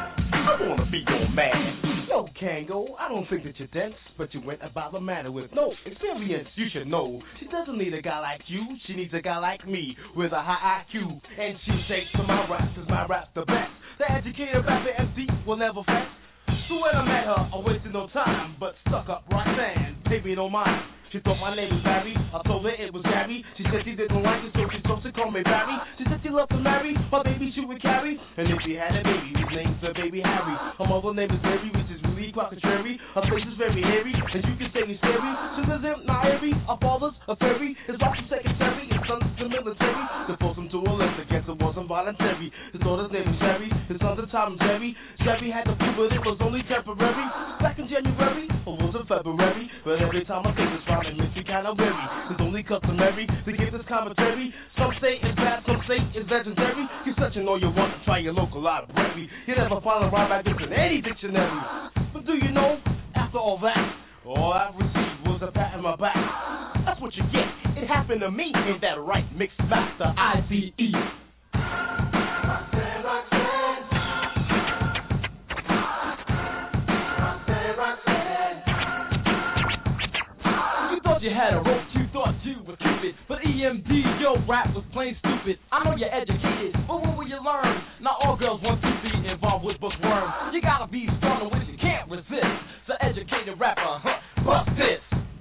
I wanna be your man. Yo, Kango, I don't think that you're dense, but you went about the matter with no experience. You should know she doesn't need a guy like you. She needs a guy like me with a high I Q, and she takes to my raps, is my rap the best. The educated rapper M C will never fess. So when I met her, I wasted no time, but stuck up Roxanne, baby don't mind. She thought my name was Barry, I told her it was Gary. She said she didn't like it, so she chose to call me Barry. She said she loved to marry, my baby she would carry. And if she had a baby, his name's her baby Harry. Her mother name is Mary, which is really quite contrary. Her face is very hairy, and you can say me scary. She lives in Nairi, our father's a fairy. His wife's a secretary, his son's the military. To force him to a list against it wasn't voluntary. His daughter's name is Sherry, his son's Tom Jerry. Sherry had the flu, but it was only temporary. Back in January, or was it February? But every time I think it's fine, it makes me kinda weary. It's only customary to give this commentary. Some say it's bad, some say it's legendary. You're searching all you want to try your local library. You never find a rhyme like this in any dictionary. But do you know, after all that, all I received was a pat on my back. That's what you get. It happened to me. Ain't that right? Mixed master, I C E. Roxanne, Roxanne. Roxanne, Roxanne. You thought you had a rope, you thought you were Cupid. But E M D, yo, rap was plain stupid. I know you're educated, but what will you learn? Not all girls want to be involved with bookworms. You gotta be strong with you can't resist. So educated rapper, huh, bust this.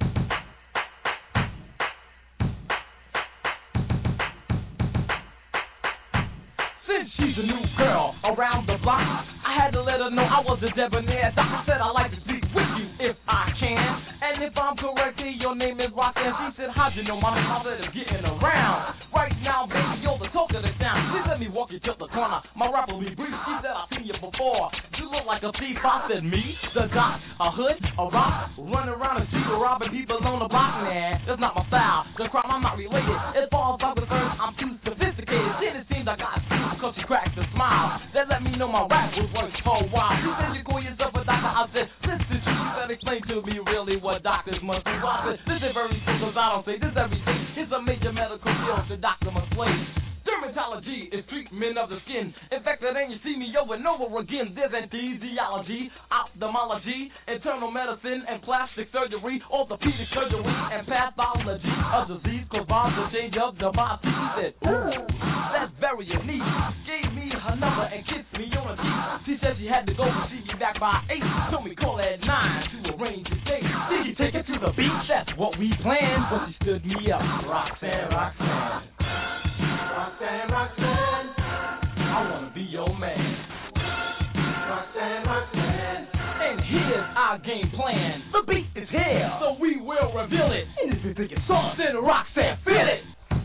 Since she's a new girl around the block, I had to let her know I was a debonair. Doctor said I'd like to speak with you if I can. And if I'm correct, your name is Roxanne. She said, how'd you know my mother is getting around? Right now, baby, you're the talk of the town. Please let me walk you to the corner. My rap will be brief. She said, I've seen you before. You look like a thief. I said, me? The doc? A hood? A rock? Run around and street robbing people on the block? Nah, that's not my style. The crime, I'm not related. As far as I'm concerned, I'm too sophisticated. Shit, it seems I got sued because she cracked a smile. That let me know my rap was worth for a while. You said you call yourself a doctor. I said, listen, you said explain to me really what doctors must do. I said, this is very simple, I don't say this everything. It's a major medical field the doctor must play. Dermatology is treatment of the skin. In fact, that ain't you see me over and over again. There's anesthesiology, ophthalmology, internal medicine, and plastic surgery, orthopedic surgery, and pathology of disease caused by the change of the body. She said, ooh, that's very unique. Gave me her number and kissed me on the cheek. She said she had to go and she be back by eight. Told me call at nine to arrange a date. Did you take her to the beach? That's what we planned. But she stood me up. Roxanne, Roxanne. Roxanne, Roxanne, I wanna be your man. Roxanne, Roxanne, and here's our game plan. The beat is here, so we will reveal it. And if you think it's soft, then Roxanne, feel it.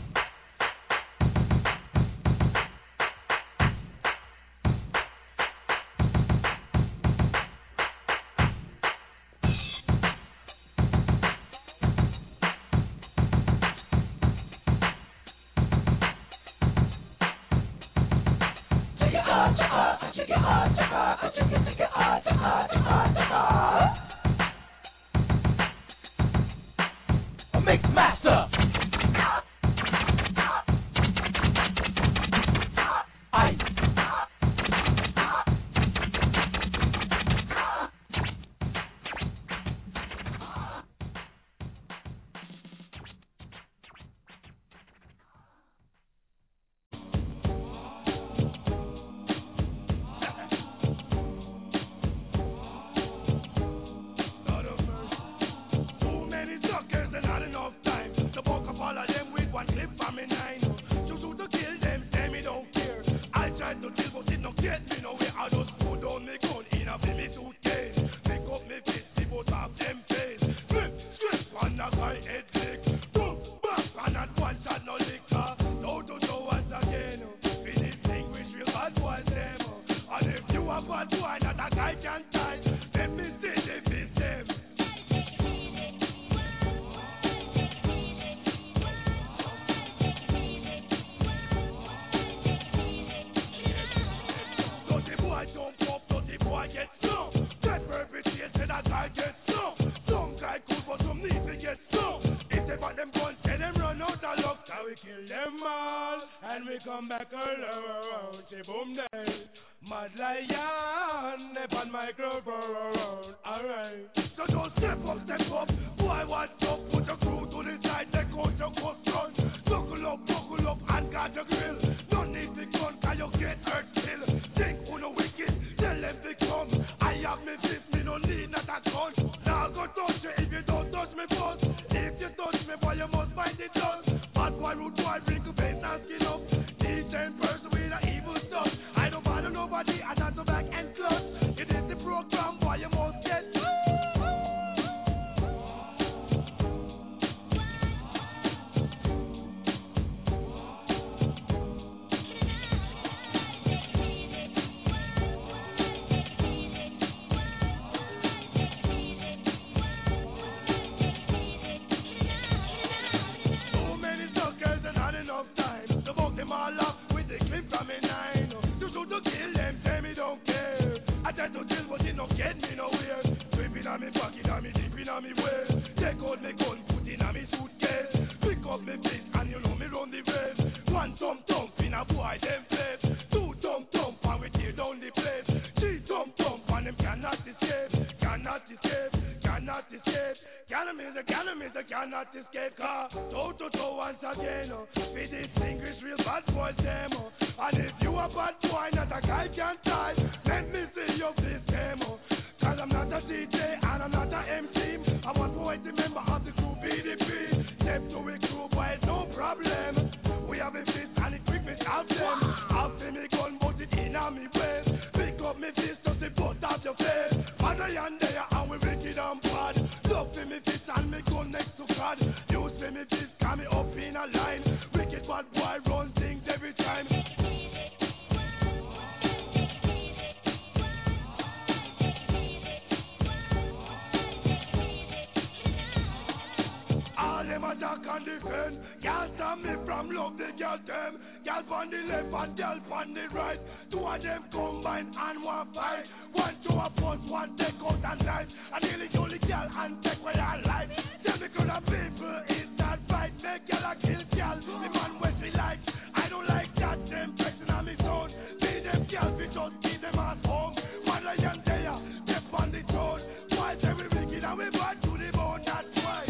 Mix master. Ice. Too many talking. kill them all, and we come back around. Say boom day, Mad Lion, up on microphone. Alright. So don't step up, step up. Boy, what's up? Put your crew to the side, take out your ghost run. Buckle up, buckle up, and got your grill. No need to gun, cause you get hurt still. Think who no wicked, tell them to come. I have me fist, me no need not a gun. Now go touch you if you don't touch me first. If you touch me, boy, you must find it done. Bad boy, root boy, wrinkle face and skin up. D J person with a evil stuff. I don't bother nobody, I not to back and clutch. It is the program, boy, you must get. Them all up with the clip from me nine. You should to kill them, say me don't care. I try to kill but it don't get me nowhere. Sweeping on me pocket, on me deep in on me way. Take out me gun, put in on me suitcase. Pick up me fist and you know me run the race. One thump thump in a boy them place. Two thump thump and we tear down the place. Three thump thump and them cannot escape. Cannot escape, cannot escape. Cannot miss, cannot miss, cannot escape. Car toe to toe once again. We distinguish real bad boys them. And if you a bad boy, not a guy can tie. Let me see your face game. Cause I'm not a D J and I'm not a M C. I want boy to member of the crew B D P. Step to a crew boy, no problem. We have a fist and equipment out them. After me gun, but it in on me waist. Pick up me fist, just the butt of your face. Mother and there and we wicked and bad. Love me fist and me gun next to God. Use me fist, come me up in a line. Wicked bad boy run things every time. All them attack and defend. Can't stop me from love the girl them. Girl on the left and girl on the right. Two of them combine and one fight. One to a post, one take out and knife. And nearly kill the girl and take away her life. Tell me could have people is that fight. Make girl a kill girl. The man what we like. I don't like that them pressing on me zone. See them girls we just keep them at home. One lion there, step on the throne. Why say we wicked and we bad to the bone? That's why.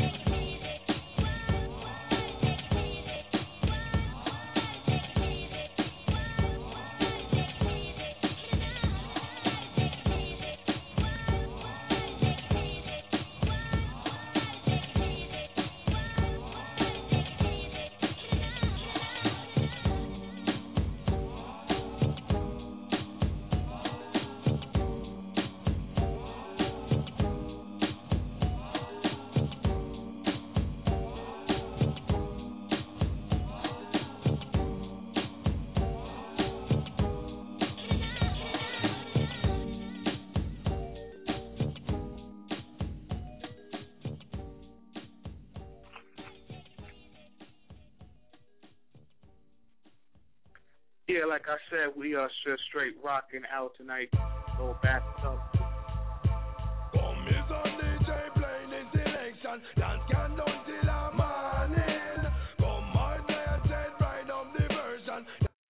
Yeah, like I said, we are just straight rocking out tonight. Go back up. Come is on D J playing in selection. Dance can down till the morning. Come my day and said right up the version.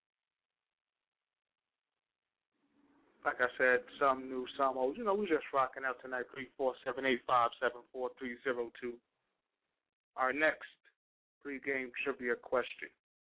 Like I said, some new, some old. You know, we just rocking out tonight. Three four seven eight five seven four three zero two. Our next pre-game trivia question.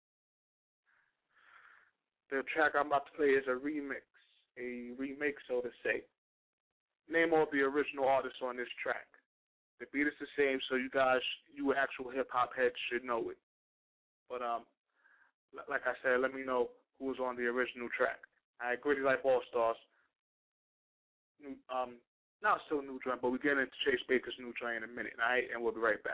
The track I'm about to play is a remix, a remake, so to say. Name all the original artists on this track. The beat is the same, so you guys, you actual hip-hop heads should know it. But um, like I said, let me know who's on the original track. All right, Gritty Life All-Stars. New, um, not still new joint, but we get into Chase Baker's new joint in a minute, all right? And we'll be right back.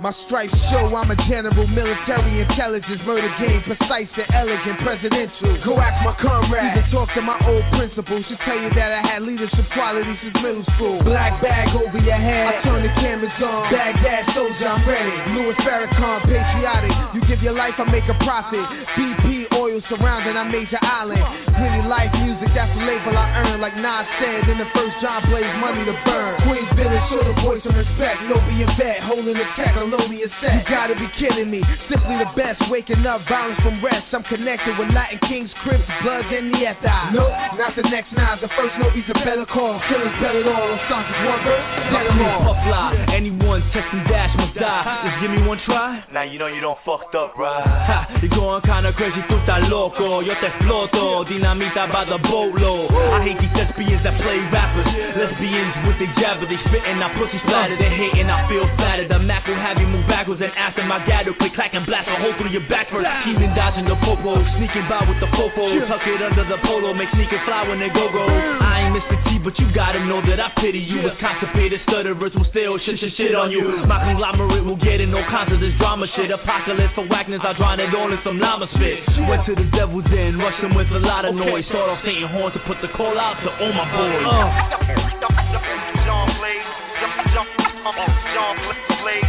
My stripes show I'm a general, military intelligence, murder game, precise and elegant, presidential. Go ask my comrade, even talk to my old principal. She'll tell you that I had leadership qualities since middle school. Black bag over your head, I turn the cameras on. Baghdad soldier, I'm ready. Louis Farrakhan, patriotic. You give your life, I make a profit. B P oil surrounding, I major island. Really life music, that's the label I earn. Like Nas said in the first John Blaze, money to burn. Queens village, show the voice and respect. No being vet, holding the tech, Alonia set. You gotta be kidding me. Simply the best, waking up, violence from rest. I'm connected with Latin Kings, Crips, Bloods, and the F I. Nope, not the next nine. The first Nobi's a better call. Killers better all. Those songs is one verse, better all. Fuck fly. Anyone test and dash must die. Just give me one try. Now you know you don't fucked up, right? Ha, you're going kinda crazy, tú estás loco. Yo te exploto, dinamita by the boatload. I hate these lesbians that play rappers. Lesbians with the jabber, they spitting, I pussy splatter. They hating, I feel flattered. The Mac will have you move backwards and after my dad will click, clack and blast a hole through your back first. Keeping dodging the popo, sneaking by with the fofo. Tuck it under the polo, make sneakers fly when they go go. I ain't Mister T, but you gotta know that I pity you. As constipated stutterers will still shit shit shit on you. My conglomerate will get in all kinds of this drama shit. Apocalypse for whackness, I drown it all in some llama spit. Went to the devil's den, rushed him with a lot of noise. Start off Saint Horn to put the call out to all my boys. Uh. John Blaze, John Blaze,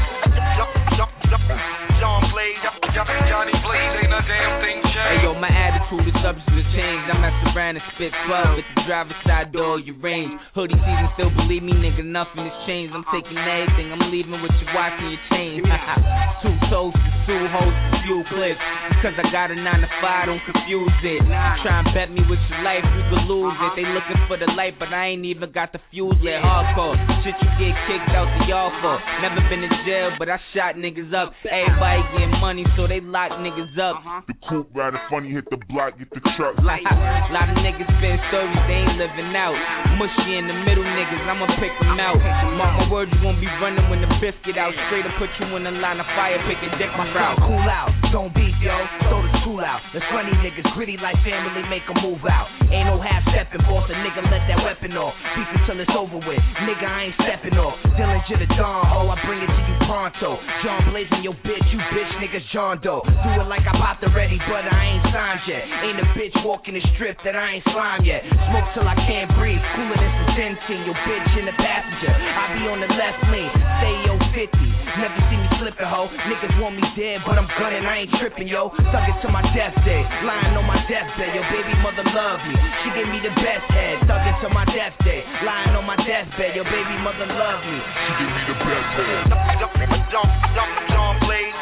John Blaze, Johnny Blaze, ain't a damn thing changed. Hey yo, my attitude is subject to change. I'm at the around and spit twelve at the driver's side door, your range. Hoodie season, still believe me, nigga, nothing has changed. I'm taking everything, I'm leaving with your watch and your chain. Two toasts, two hoes, few clips. Cause I got a nine to five, don't confuse it. Try and bet me with your life, you could lose it. They looking for the light, but I ain't even got the fuse lit. Hardcore, shit you get kicked out the y'all for. Never been in jail, but I shot niggas up. Everybody getting money, so they lock niggas up. The coupe rider funny, hit the block, get the truck. Lot of niggas spin stories, they ain't living out. Mushy in the middle niggas, I'ma pick them out. Mark my words, you gon' be running when the fifth get out. Straight up put you in the line of fire, picking dick my route. Cool out, don't beef, yo, throw the tool out. The funny niggas, gritty like family, make a move out. Ain't no half stepping, boss, a nigga let that weapon off. Beef until it's over with, nigga, I ain't stepping off. Dillinger the Don, oh, I bring it to you pronto. John blazing your bitch, you bitch niggas John Doe. Do it like I popped already, but I ain't signed yet. Ain't a bitch walking the strip that I ain't slime yet. Smoke till I can't breathe, cooler than some Centene. Your bitch in the passenger, I be on the left lane. Say yo fifty, never see me slipping, ho. Niggas want me dead, but I'm gunning, I ain't tripping, yo. Thug it to my death day, lying on my deathbed. Your baby mother love me, she give me the best head. Thug it to my death day, lying on my deathbed. Your baby mother love me, she give me the best head. John, John, John Blaze,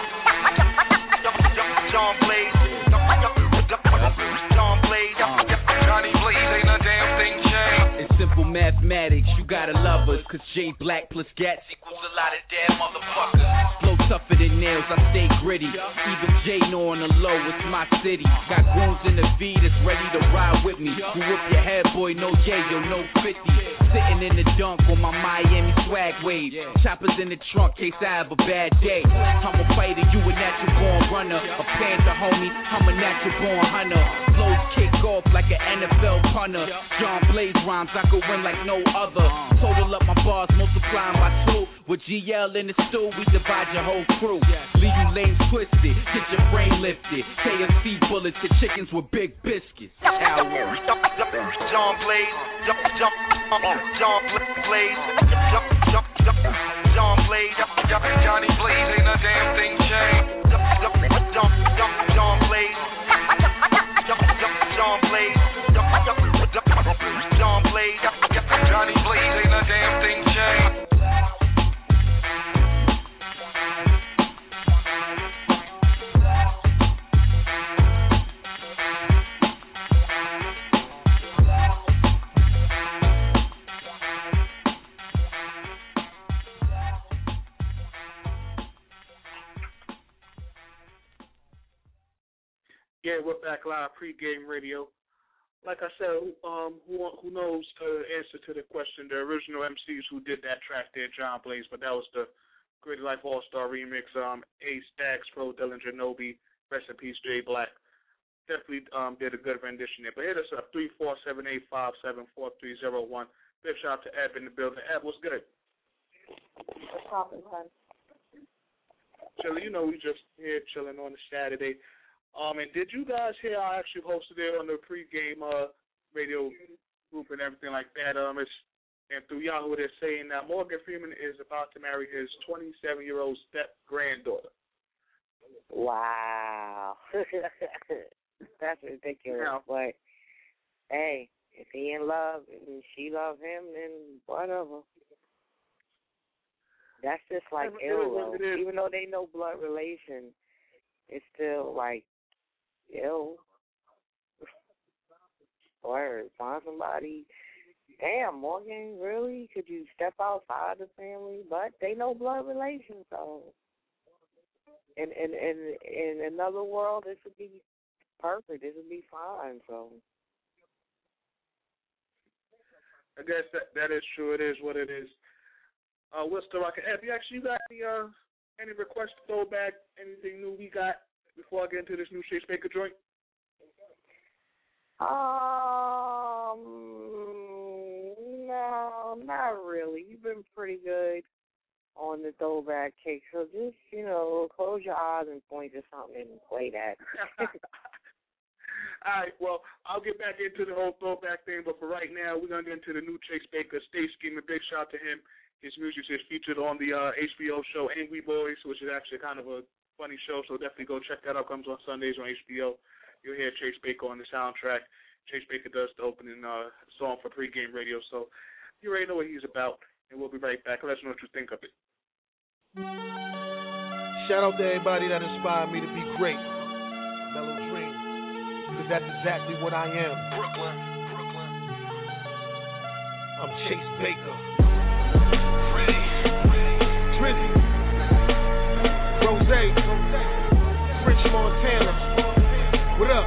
John Blaze, John Blaze, Johnny Blaze, ain't a damn thing changed. It's simple mathematics, you gotta love us. Cause J Black plus Gats equals a lot of damn motherfuckers. Flow tougher than nails, I stay gritty. Even J know on the low, it's my city. Got goons in the V that's ready to ride with me. You whip your head, boy, no J, yo, no fifty. Sitting in the dunk on my Miami swag wave. Choppers in the trunk, case I have a bad day. I'm a fighter, you a natural born runner. A panther, homie, I'm a natural born hunter. Flows kick off like an N F L punter. John Blaze rhymes, I could win like no other. Total up my bars, multiplying by two. With G L in the stew, we divide your whole crew. Leave you lames twisted, get your brain lifted. K F C bullets to chickens with big biscuits. John Blaze, John Blaze, John Blaze, John Blaze, Johnny Blaze, ain't a damn thing changed. John Blaze, John Blaze, John Blaze, Johnny Blaze, ain't a damn thing changed. Yeah, we're back live, pregame radio. Like I said, um, who who knows the answer to the question? The original M Cs who did that track there, John Blaze, but that was the Gritty Life All Star remix. Um, Ace, Dax, Pro, Dillinger, Nobi, rest in peace, J Black. Definitely um did a good rendition there. But hit us up three four seven eight five seven four three zero one. Big shout out to Eb in the building. Eb, what's good? What's poppin', son? chilling. You know, we just here chilling on a Saturday. Um, and did you guys hear I actually hosted it on the pregame uh, radio group and everything like that? Um, it's, and through Yahoo, they're saying that Morgan Freeman is about to marry his twenty-seven-year-old step-granddaughter. Wow. That's ridiculous. Yeah. But, hey, if he in love and she love him, then whatever. That's just like ill, though. Even though they no blood relation, it's still like ill. Or find somebody. Damn, Morgan, really? Could you step outside the family? But they no blood relation, so in in in in another world, this would be perfect. This would be fine. So I guess that that is true. It is what it is. Uh, what's the rocket? Have you actually got any uh any requests to throw back? Anything new we got before I get into this new Chase Baker joint? Um, no, not really. You've been pretty good on the throwback cake. So just, you know, close your eyes and point to something and play that. All right, well, I'll get back into the whole throwback thing, but for right now, we're going to get into the new Chase Baker, Stay Scheming. Big shout to him. His music is featured on the uh, H B O show Angry Boys, which is actually kind of a funny show, so definitely go check that out. Comes on Sundays on H B O. You'll hear Chase Baker on the soundtrack. Chase Baker does the opening uh, song for pregame radio, so you already know what he's about, and we'll be right back. Let us know what you think of it. Shout out to everybody that inspired me to be great. Mellow Dream, because that's exactly what I am. Brooklyn, Brooklyn. I'm Chase Baker. Ready, ready. Drizzy, Rose, French Montana. What up?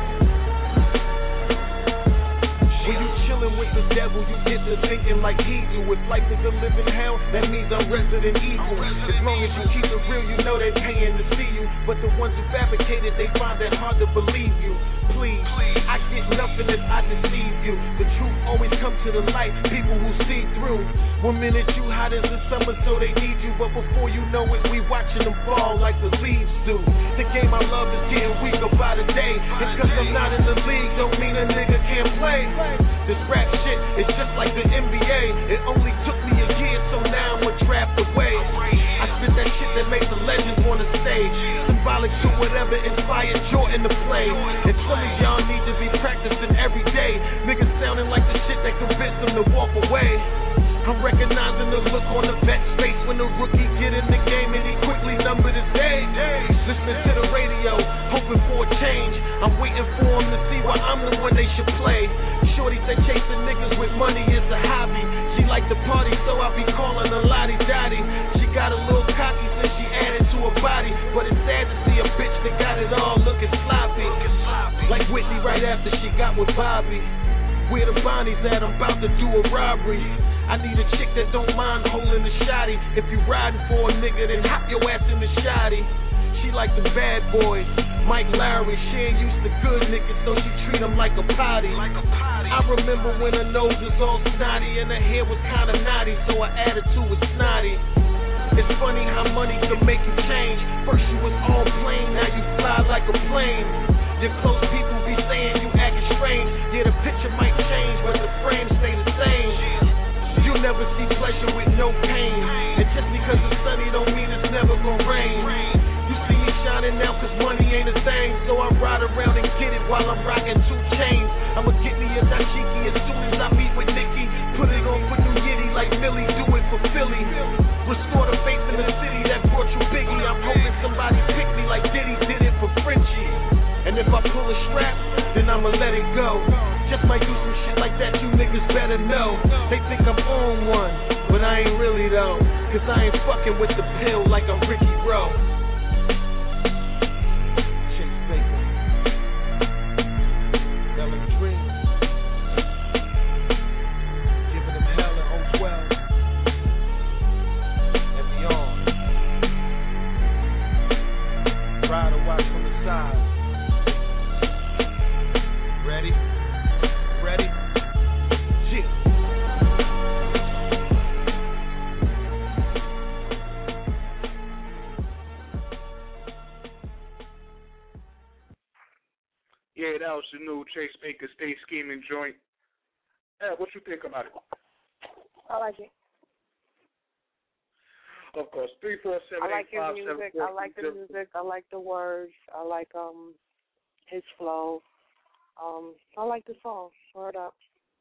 When you chillin' with the devil, you get to thinking like he do. If life is a living hell, that means I'm resident evil. As long as you keep it real, you know they're paying to see you. But the ones who fabricate it, they find it hard to believe you. Please, I get nothing if I deceive you. The truth always comes to the light, people who see through. One minute you hot as the summer, so they need you. But before you know it, we watching them fall like the leaves do. The game I love is getting weaker by the day. It's cause I'm not in the league, don't mean a nigga can't play. This rap shit is just like the N B A. It only took me a year, so now I'm a draft away. I spit that shit that makes the legends wanna stage. Symbolic to whatever inspired Jordan to play. And some of y'all need to be practicing every day. Niggas sounding like the shit that convinced them to walk away. I'm recognizing the look on the vet's face when the rookie get in the game and he quickly number the days. Listening to the radio, hoping for a change. I'm waiting for him to see why I'm the one they should play. Shorty said chasing niggas with money is a hobby. She like to party, so I be calling her Lottie Dottie. She got a little cocky since she added to her body, but it's sad to see a bitch that got it all looking sloppy. Like Whitney right after she got with Bobby. Where the Bonnie's at, I'm about to do a robbery. I need a chick that don't mind holding the shotty. If you riding for a nigga, then hop your ass in the shotty. She like the bad boys, Mike Lowry. She ain't used to good niggas, so she treat him like a potty. Like a potty. I remember when her nose was all snotty and her hair was kinda naughty, so her attitude was snotty. It's funny how money can make you change. First you was all plain, now you fly like a plane. Your close people be saying you acting strange. Yeah, the picture might change, but the frame stay the same. You'll never see pleasure with no pain. And just because it's sunny don't mean it's never gonna rain. You see me shining now cause money ain't a thing. So I ride around and get it while I'm rocking two chains. I'ma get me a dashiki as soon as I meet with Nikki. Put it on for New Yiddy like Millie, do it for Philly. Restore the faith in the city that brought you Biggie. I'm hoping somebody pick me like Diddy did it for Frenchie. And if I pull a strap, then I'ma let it go. Just might do some shit like that, you niggas better know. They think I'm on one, but I ain't really though. Cause I ain't fucking with the pill like I'm Ricky Rowe. Chase Baker, Mellow Dream, giving them hell in oh twelve and beyond. Try to watch from the side. Ready? Ready? Yeah. Yeah, that was the new Chase Baker Stay Scheming joint. Hey, what you think about it? I like it. Of course, three four seven I like eight five his seven music. four. I like the music. I like the words. I like um his flow. Um, I like the song. Word up.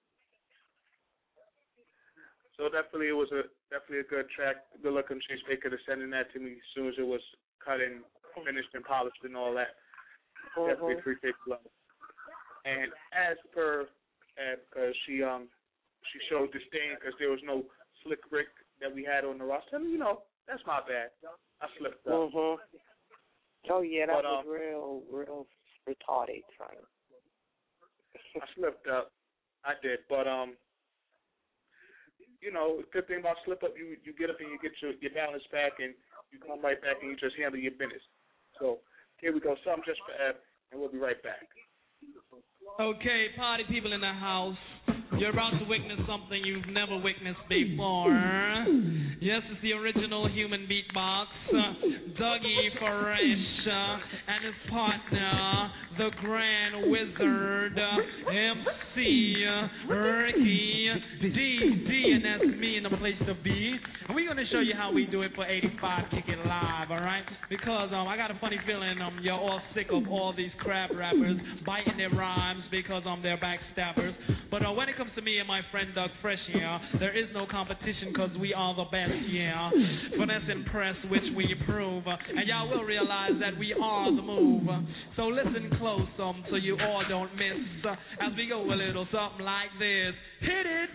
So definitely, it was a definitely a good track. Good looking Chase Baker to sending that to me as soon as it was cut and finished and polished and all that. Mm-hmm. Definitely appreciate the love. And as per, because she um she showed disdain because there was no Slick Rick that we had on the roster. You know, that's my bad. I slipped up. Mhm. Oh yeah, that but, was um, real, real retarded, son. I slipped up. I did, but um, you know, the good thing about slip up, you you get up and you get your your balance back, and you come right back and you just handle your business. So here we go. Something just for F, and we'll be right back. Okay, party people in the house, you're about to witness something you've never witnessed before. Yes, it's the original human beatbox, uh, Dougie Fresh, uh, and his partner, the Grand Wizard, uh, M C, uh, Ricky D D, and that's me in the place to be. And we're going to show you how we do it for eighty-five Kick It Live, all right? Because um, I got a funny feeling um, you're all sick of all these crap rappers biting their rhymes because um, they're backstabbers. But uh, when it comes to me and my friend Doug Fresh here, there is no competition because we are the best, yeah. Finesse and press, which we prove. Uh, and y'all will realize that we are the move. Uh, so listen close um, so you all don't miss uh, as we go a little something like this. Hit it!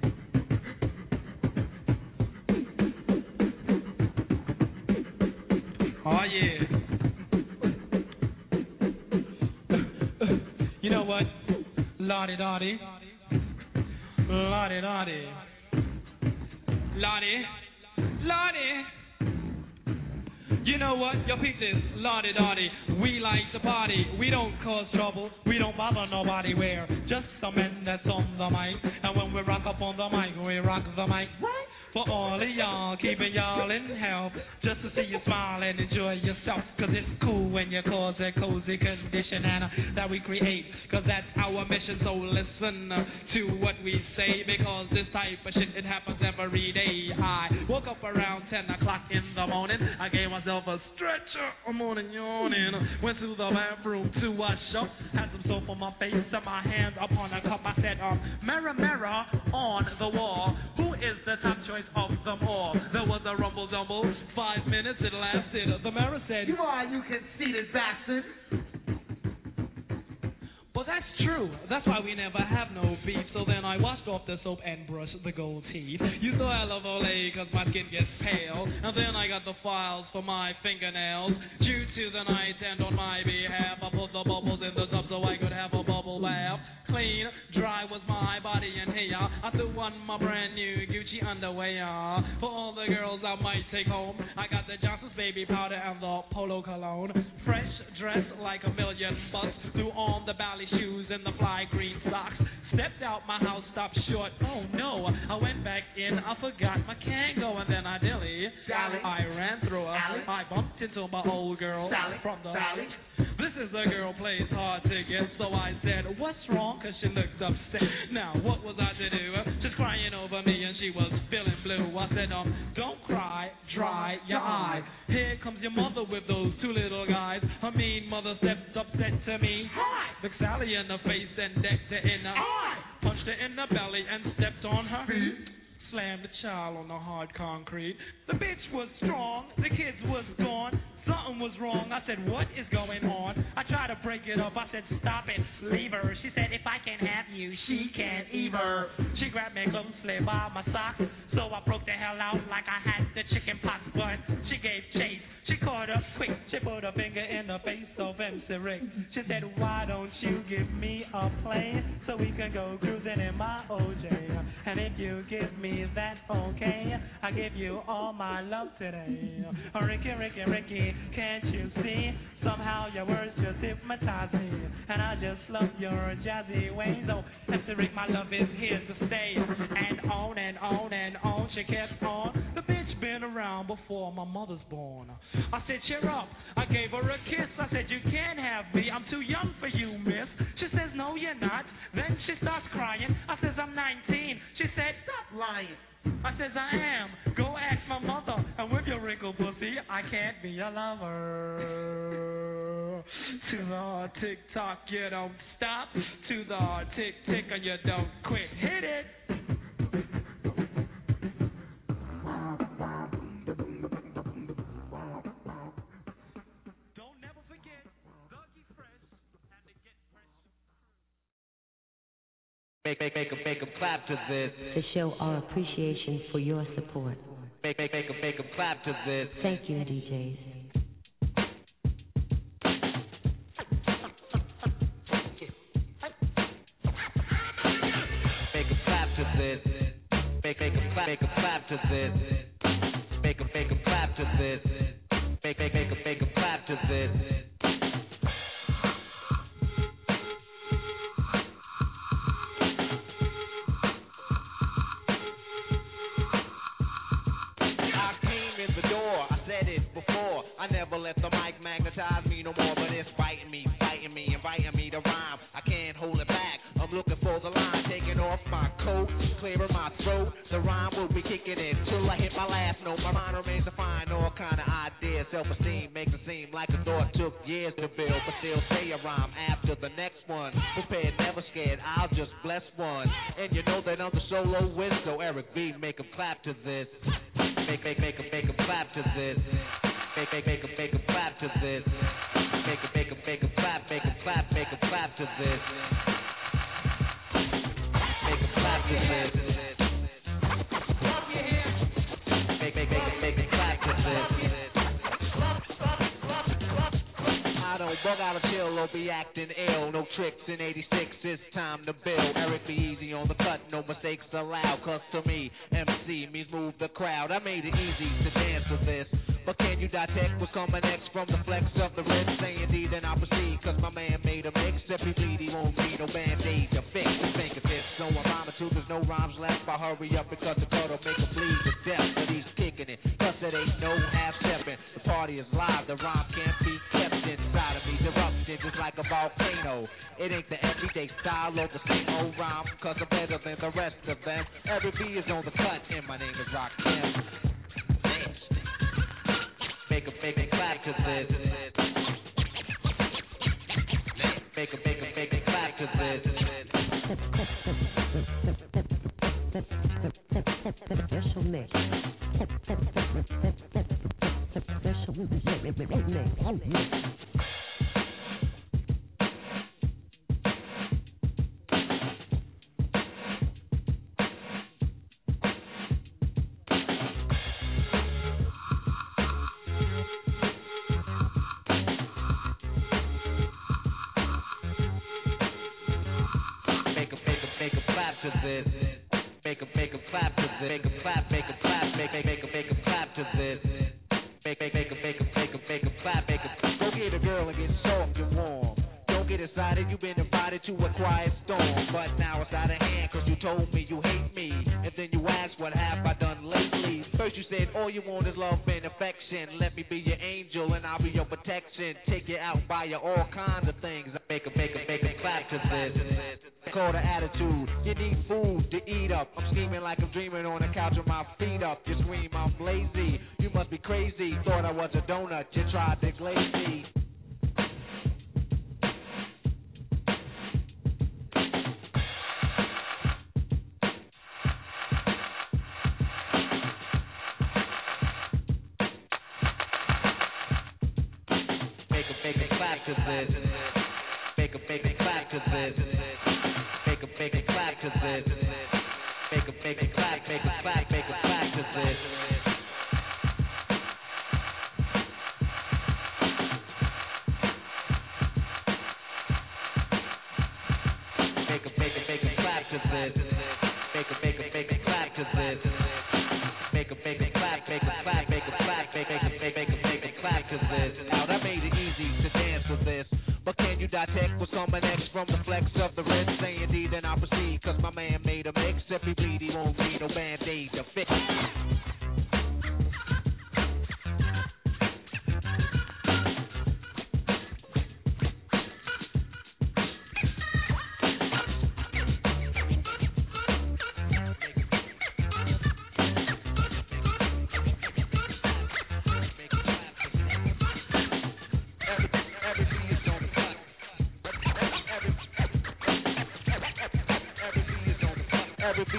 Oh, yeah. You know what? Lottie-dottie. Lottie-dottie. Lottie. Lottie. You know what? Yo, peep this. Lottie-dottie. We like to party. We don't cause trouble. We don't bother nobody. We're just the men that's on the mic. And when we rock up on the mic, we rock the mic. Right? For all of y'all, keeping y'all in health, just to see you smile and enjoy yourself. Cause it's cool when you cause a cozy condition and uh, that we create, cause that's our mission. So listen uh, to what we say, because this type of shit, it happens every day. I woke up around ten o'clock in the morning. I gave myself a stretcher, a morning yawning. Went to the bathroom to wash up, had some soap on my face and my hands upon a cup. I said, um, mirror, mirror on the wall, who is the top choice of them all? There was a rumble dumble, five minutes it lasted. The mirror said, "You are, you conceited bastard." Well, that's true. That's why we never have no beef. So then I washed off the soap and brushed the gold teeth. You thought I love Olay cause my skin gets pale. And then I got the files for my fingernails. Due to the night and on my behalf, I put the bubbles in the tub so I could have a bubble bath. Clean, dry was my body and hair. I threw on my brand new Gucci underwear. For all the girls I might take home, I got the Johnson's baby powder and the Polo cologne. Fresh dressed like a million bucks. Threw on the ballet shoes and the fly green socks. Stepped out my house, stopped short. Oh no, I went back in, I forgot my Kango, and then I dilly. Sally. I ran through her. Sally. I bumped into my old girl Sally. from the. Sally. This is a girl plays hard to get, so I said, what's wrong? Cause she looked upset. Now, what was I to do? She's crying over me and she was feeling blue. I said, um, don't cry, dry your eyes. Here comes your mother with those two little guys. Her mean mother stepped up, said to me, hi. Looked Sally in the face and decked her in the eye. Punched her in the belly and stepped on her feet. Slammed the child on the hard concrete. The bitch was strong, the kids was gone. Something was wrong. I said, what is going on? I tried to break it up. I said, stop it, leave her. She said, if I can have you, she can't either. She grabbed me closely by my sock, so I broke the hell out like I had the chicken pox. But she gave chase. She caught up quick. She put her finger in the face of M C Rick. She said, why don't you give me a plane so we can go cruising in my O J? And if you give me that okay, I give you all my love today. Ricky, Ricky, Ricky, can't you see? Somehow your words just hypnotize me, and I just love your jazzy ways. Oh, M C Rick, my love is here to stay. And on and on and on she kept on. The bitch been around before my mother's born. I said, cheer up. I gave her a kiss. I said, you can't have me. I'm too young for you, miss. me a lover. To the hard tick tock, you don't stop. To the hard tick tick, and you don't quit. Hit it. Don't never forget, Dougie Fresh and to get fresh. Make, make, make, make them clap to this. To show our appreciation for your support. Make, make, make them, make them clap to this. Thank you, D Js. Make them clap to this. Make, make them clap, make them clap to this. Make them, make them clap to this. Make, make, make them, make them clap to this. I never let the mic magnetize me no more, but it's biting me, fighting me, inviting me to rhyme. I can't hold it back. I'm looking for the line, taking off my coat, clearing my throat. The rhyme will be kicking in till I hit my last note. My mind remains to find all kind of ideas. Self-esteem makes it seem like a thought took years to build, but still say a rhyme after the next one. Prepared, never scared. I'll just bless one, and you know that I'm the solo whiz. So Eric B, make 'em clap to this. Make, make, make 'em, make 'em clap to this. Make, make, make 'em, make 'em clap to this. Make 'em, make 'em, make 'em clap, make 'em clap, make 'em clap to this. Make 'em clap to this. Make, make, make 'em, make 'em clap to this. I don't bug out of chill or be acting ill. No tricks in eighty-six, it's time to build. Eric be easy on the cut, no mistakes allowed. Cause to me, M C means move the crowd. I made it easy to dance with this. But can you detect what's coming next from the flex of the wrist? Say indeed, then I'll proceed, cause my man made a mix. If he bleed, he won't need no band-aid to fix his fingertips. So I'm rhyming too, there's no rhymes left. I hurry up because the cut'll make him bleed to death. But he's kicking it, cause it ain't no half-stepping. The party is live, the rhyme can't be kept inside of me. Erupting just like a volcano. It ain't the everyday style or the same old rhyme, cause I'm better than the rest of them. Every B is on the cut, and my name is Rakim. Make 'em, make 'em clap to this. Make 'em, make 'em, make 'em clap to this. Special mix. Special mix. Make 'em, make 'em clap to this. Make 'em clap, make 'em clap, make, make, make 'em, make 'em clap to this. Make, make, make 'em, make 'em, make 'em, make 'em clap, make 'em. Go get a girl and get soft and warm. Don't get excited, you've been invited to a quiet storm. But now it's out of hand, cause you told me you hate me. And then you asked what have I done lately. First you said all you want is love and affection. Let me be your angel and I'll be your protection. Take you out, buy you all kinds of things. Make 'em, make 'em, make 'em clap to this. Call the attitude, you need food to eat up. I'm scheming like I'm dreaming on the couch with my feet up. You scream I'm lazy, you must be crazy. Thought I was a donut, you tried to glaze me. Make 'em, make 'em clap to this. Make 'em, make 'em clap to this. Make 'em, make 'em clap to this. Make 'em, make 'em clap, make 'em clap, make 'em clap to this. Make 'em, make 'em, make 'em clap to this. Make 'em, make 'em, make 'em clap to this. Make 'em, make 'em clap, make 'em clap, make 'em clap, make 'em, make 'em, make 'em, make 'em clap to this. Now that made it easy to dance with this. But can you detect what's coming next from the flex of the wrist? Say indeed, then I'll proceed, cause my man made a mix. If he bleed, he won't need no band-aid to fix it.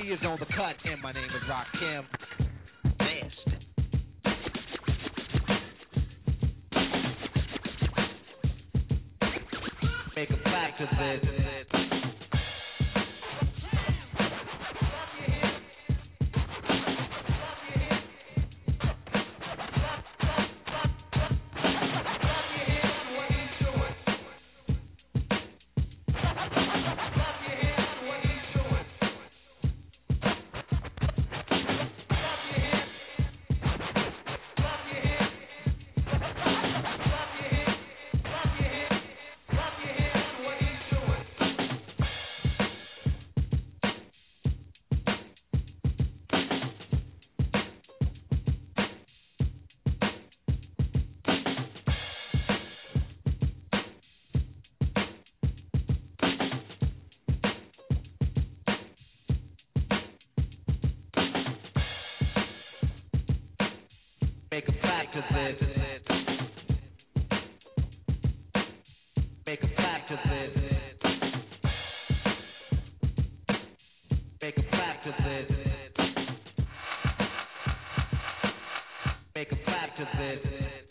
is on the cut, and my name is Rakim. Nasty. Make a clap to this. Make a clap to this. Make a clap to this. Make a clap to this. Make a clap to this.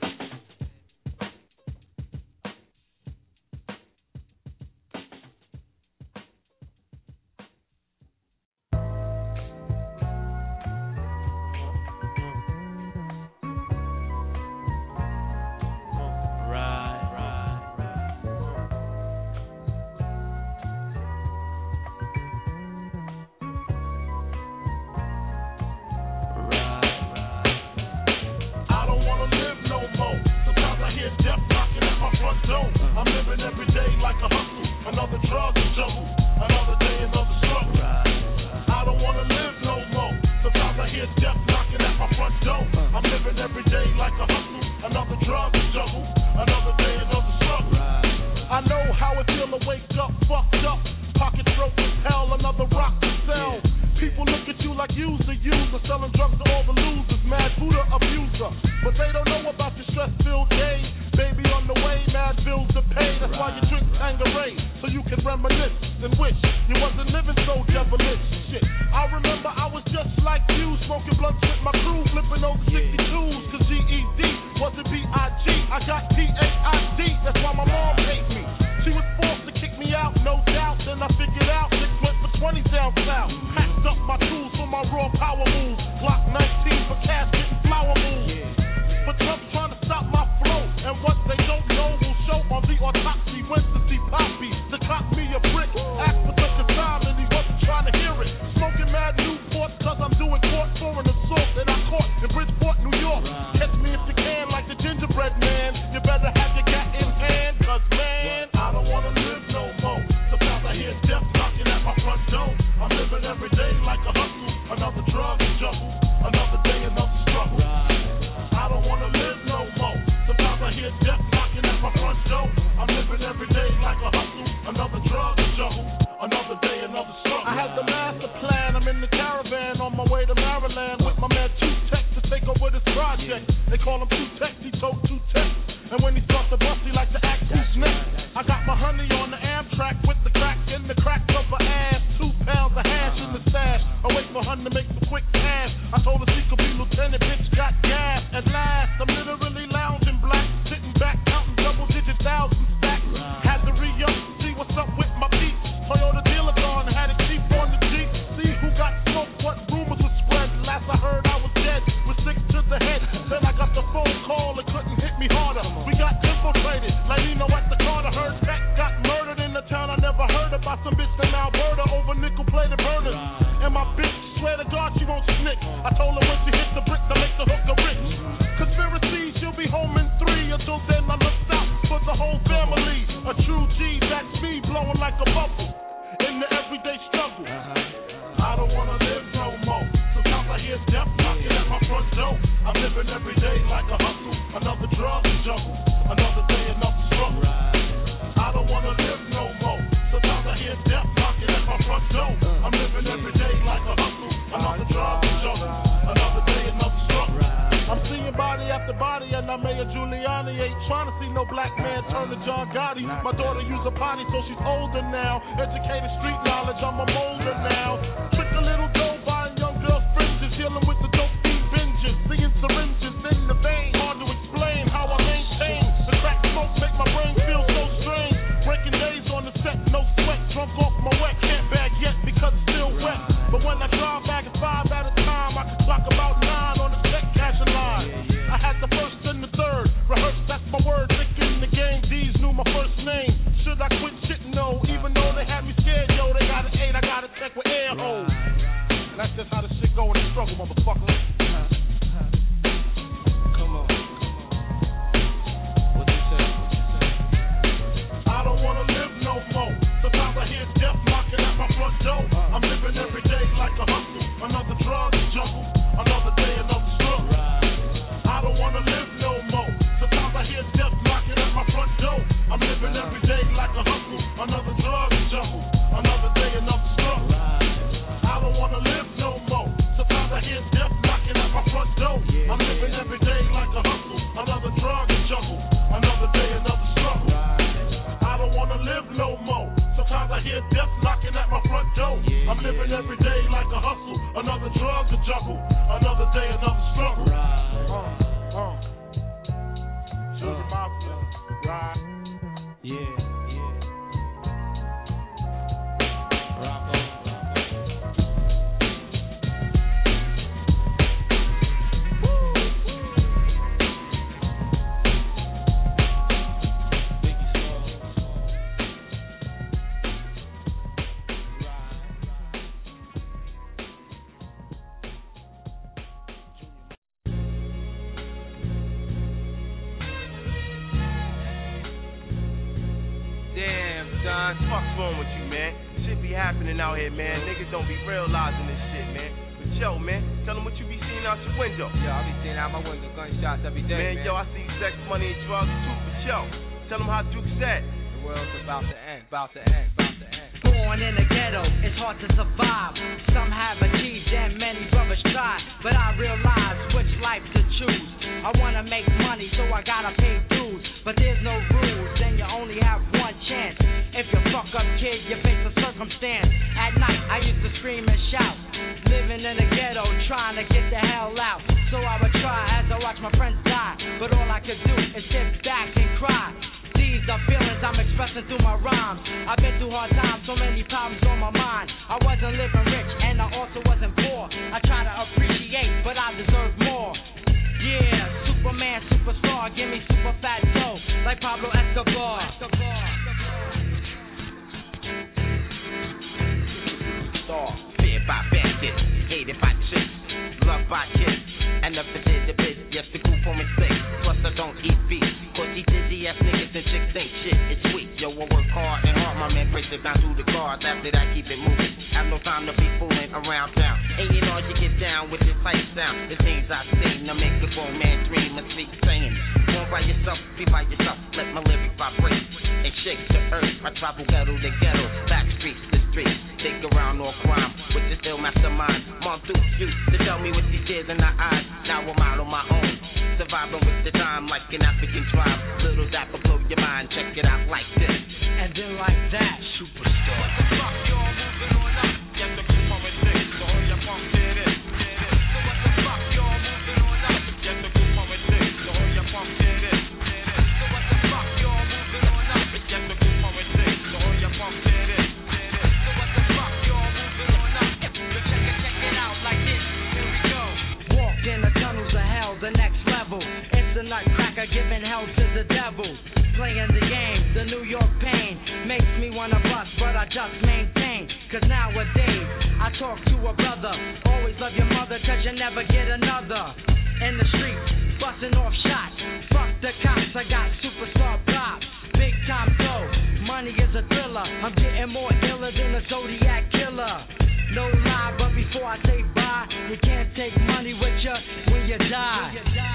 My daughter use a potty, so she's older now. Educated street knowledge, I'm a molder now. Trick a little dough no more. Sometimes I hear death knocking at my front door. Yeah, I'm living yeah. every day like a hustle. Another drug to juggle. Another day, another struggle. Right. Uh, uh. Sugar uh, Mafia. Right. Yeah. Fuck's wrong with you, man? Shit be happening out here, man. Niggas don't be realizing this shit, man. But yo, man, tell them what you be seeing out your window. Yo, I be seeing out my window gunshots every day, man. Man, yo, I see sex, money, and drugs too. But yo, tell them how Duke said. The world's about to end, about to end, about to end. Born in the ghetto, it's hard to survive. Some have achieved and many brothers try. But I realize which life to choose. I wanna make money, so I gotta pay dues. But there's no rules, then you only have one chance. If you fuck up, kid, you face a circumstance. At night, I used to scream and shout. Living in the ghetto, trying to get the hell out. So I would try as I watch my friends die. But all I could do is sit back and cry. These are feelings I'm expressing through my rhymes. I've been through hard times, so many problems on my mind. I wasn't living rich, and I also wasn't poor. I try to appreciate, but I deserve more. Yeah, Superman, superstar, give me super fat dough, like Pablo Escobar. Star, feared by bandits, hated by chicks, loved by kids, and up to did the biz, yes, the group for mistakes. Plus I don't eat beef, cause these dizzy ass niggas and chicks ain't shit, it's sweet. Yo, I work hard and hard, my man breaks it down through the cards. After that, keep it moving, have no time to be fooling around town. Ain't you know you get down with this tight sound. The things I seen, I make a grown man dream and speak saying. Go by yourself, be by yourself, let my lyrics vibrate and shake the earth. I travel ghetto to ghetto, back streets to streets, take around all crime with this ill mastermind. Mom Duke used to tell me with these tears in her eyes. Now I'm out on my own, surviving with the time like an African tribe. Little that will blow your mind, check it out like this. And then like that, superstar. What the fuck, y'all moving on up? Get the group on with six, so all your punk get it. So what the fuck, y'all moving on up? Get the group on with six, so all your punk get it. So what the fuck, y'all moving on up? Get the group on with six, so all your punk get it. So what the fuck, y'all moving on up? So check it, check it out like this. Here we go. Walk in the tunnels of hell, the next level. It's the nutcracker giving hell to the devil. Playing the game, the New York pain makes me wanna bust, but I just maintain. Cause nowadays, I talk to a brother. Always love your mother, cause you never get another. In the streets, busting off shots. Fuck the cops, I got superstar props. Big time dough, money is a thriller. I'm getting more iller than a Zodiac killer. No lie, but before I say bye, you can't take money with you when you die.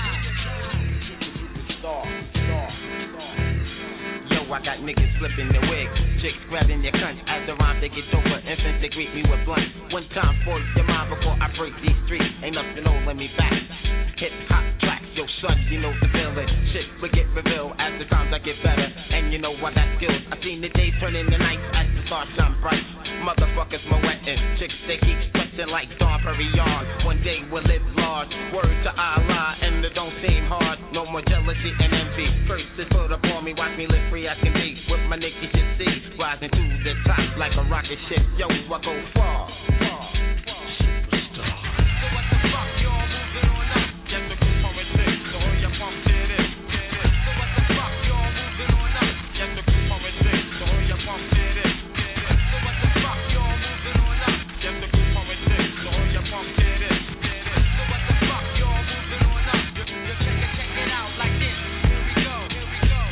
Star, star, star. Yo, I got niggas flipping their wigs, chicks grabbing their cunts. As the rhyme they get over, infants they greet me with blunts. One time for your mind before I break these streets. Ain't nothing holding me back. Hip hop tracks, yo son, you know the feeling. Shit will get revealed as the times I get better, and you know why that skills. I seen the days turn into nights as the stars shine bright. Motherfuckers moetting, chicks they keep sweating like Dawn Perignon. One day we'll live large, word to Allah, and it don't seem hard. No more jealousy and envy. First is put upon me, watch me live free as can be. With my niggas you see, rising to the top like a rocket ship. Yo, I go far, far. Superstar. So what the fuck, y'all moving on up? Get the group on with six, so all your punk get it. So what the fuck, y'all moving on up? Get the group on with six, so all your punk get it. So what the fuck, y'all moving on up? Get the group on with six, so all your punk get it. So what the fuck, y'all moving on up? Yo, check it, check it out like this. Here we go, here we go.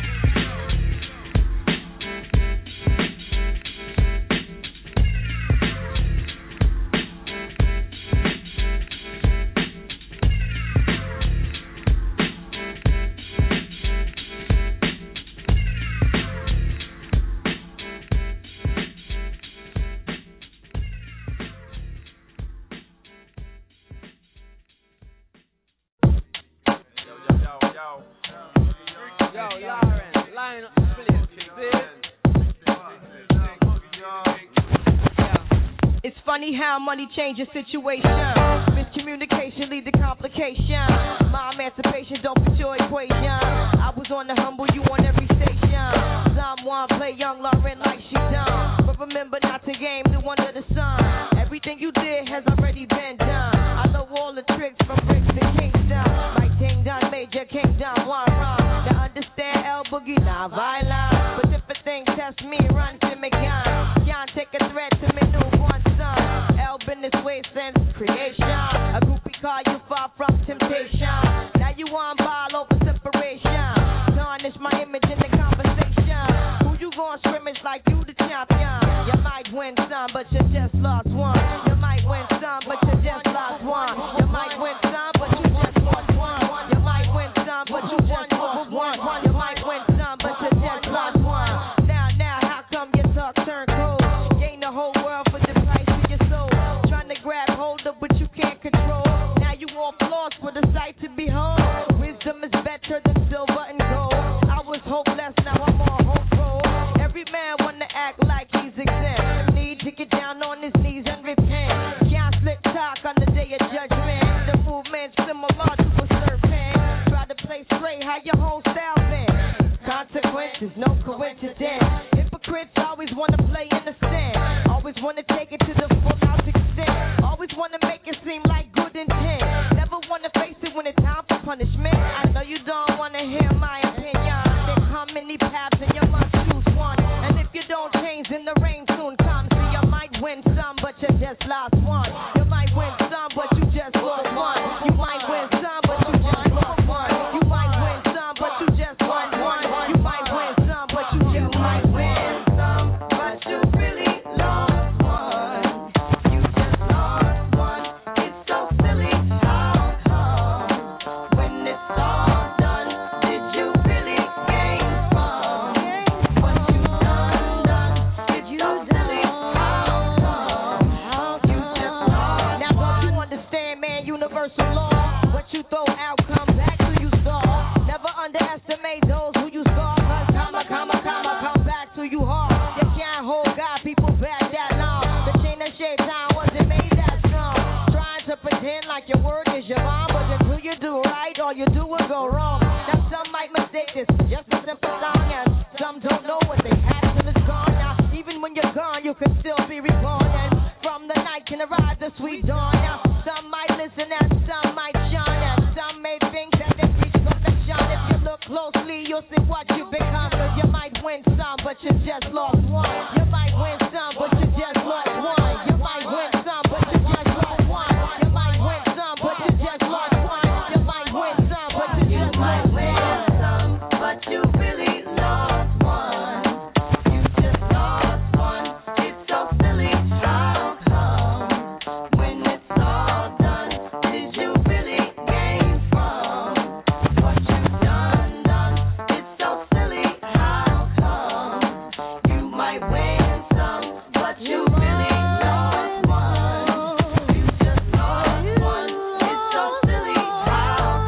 funny how money changes situation. Miscommunication lead to complication. My emancipation don't fit your equation. I was on the humble, you on every station. Someone play young Lauren like she done. But remember not to game the one under the sun. Everything you did has already been done. I know all the tricks from bricks to Kingston. Like King Don Major, King Don Juan Ron. To understand El Boogie, not violent. But if a thing test me, run to me gun. Can't take a threat to me newborn son. El been this way since creation. A groupie call you far from temptation. Now you on ball over separation. Tarnish my image in the conversation. Who you gon' scrimmage like you the champion? You might win some, but you just lost one. You might win some, but you just lost one. You might win some, but you just lost one. You might win some, but you just lost one. You might win some, but you just lost one. Now, now, how come your talk turn cold? Gain the whole world for the price of your soul. Trying to grab hold of, but you can't control. Now you want flaws for the sight to behold. Wisdom is better than silver and gold. I was hopeless, now I'm on hopeful. Every man wanna act like he's exempt. Need to get down on his knees and repent. Can't slick talk on the day of judgment. The movement's similar to a serpent. Try to play straight, how your whole style been. Consequences, no coincidence. Hypocrites always wanna play innocent. Always wanna take it to the full out extent. Always wanna make it seem like good intent. Never wanna face it when it's time for punishment. I know you don't wanna hear my opinion. There come many paths and you must choose one. And if you don't change, then the rain soon comes. So you might win some, but you just lost one. You might win some, but you just lost one. You might win some, but you just lost one. You might win some, but you just lost one. You might win some, but you just might win some, but you really lost one. You just lost one. It's so silly. How come when it's all done, did you really gain from what you done done? It's so silly. How come you just lost? Now don't you understand, man? Universal law. What you throw out comes back to you, star. Never underestimate those who you saw. Cause comma, comma, comma, come back to you hard. You can't hold God, people back that long. The chain that shaped down wasn't made that strong. Trying to pretend like your word is your bond, but until you do right, all you do will go wrong. Now some might mistake this for just a simple song, and some don't know what they had till it's gone. Now even when you're gone, you can still be reborn, and from the night can arrive the sweet dawn. Now some might listen and some might shine, and some may think that they reach perfection. If you look closely, you'll see what you become. Cause you might win some, but you just lost one. You might win some, but you just lost one. You might win some, but you just lost one. You might win some, but you just lost one. You might win some, but you just lost one. But you really lost one. You just lost one. It's so silly. How come when it's all done, did you really gain from what you done done? It's so silly. How come you might win some, but you really lost one? You just lost one. It's so silly. How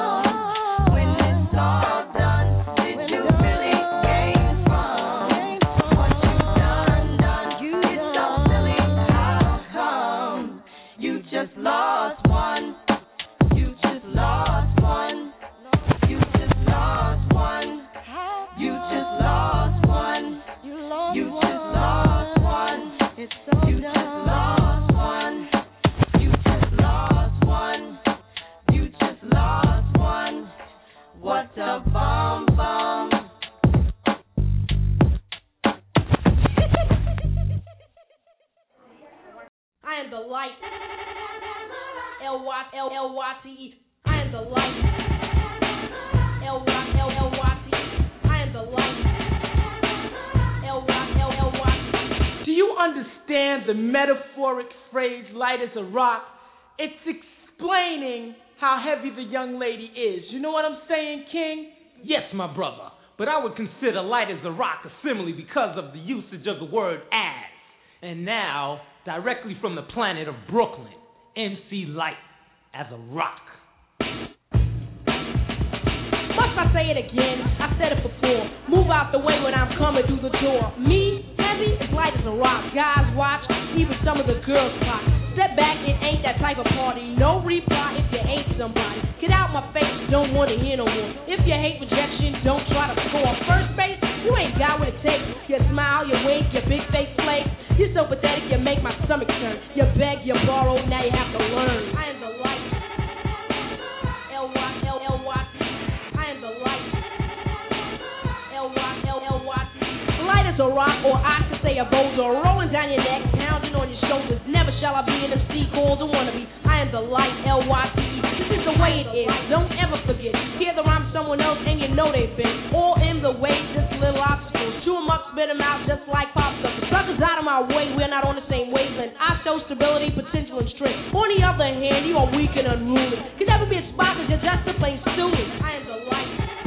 come when it's all done, did you really gain from what you done done? It's so silly. How come you just lost one? You just lost one. You just lost one. You just lost one. You just lost one. You just lost one. You just lost one. You just lost one. What a bomb bomb. I am the light. L Y L L Y T E. I am the light. L Y L L Y T E. I am the light. L Y L L Y T E. Do you understand the metaphoric phrase light as a rock? It's explaining how heavy the young lady is. You know what I'm saying, King? Yes, my brother, but I would consider light as a rock a simile because of the usage of the word as. And now, directly from the planet of Brooklyn, M C Light as a rock. Must I say it again? I said it before. Move out the way when I'm coming through the door. Me, heavy, as light as a rock. Guys, watch. even some of the girls plot. Step back, it ain't that type of party. No reply if you ain't somebody. Get out my face, don't wanna hear no more. If you hate rejection, don't try to score. First base, you ain't got what it takes. You smile, you wink, your big face flakes. You're so pathetic, you make my stomach turn. You beg, you borrow, now you have to learn. I am the light. L Y L L Y T. I am the light. L Y L L Y T. Light as a rock, or I could say a boulder, rolling down your neck, pounding on your shoulders. Never shall I be an M C called a wannabe. I am the light, L Y T E. This is the way it is, don't ever forget. Hear the rhyme someone else and you know they've been all in the way, just little obstacles. Chew them up, spit them out just like popsicles. Suckers out of my way, we're not on the same wavelength. I show stability, potential, and strength. On the other hand, you are weak and unruly. Can never be a spot because you're just a plain student. I am the light.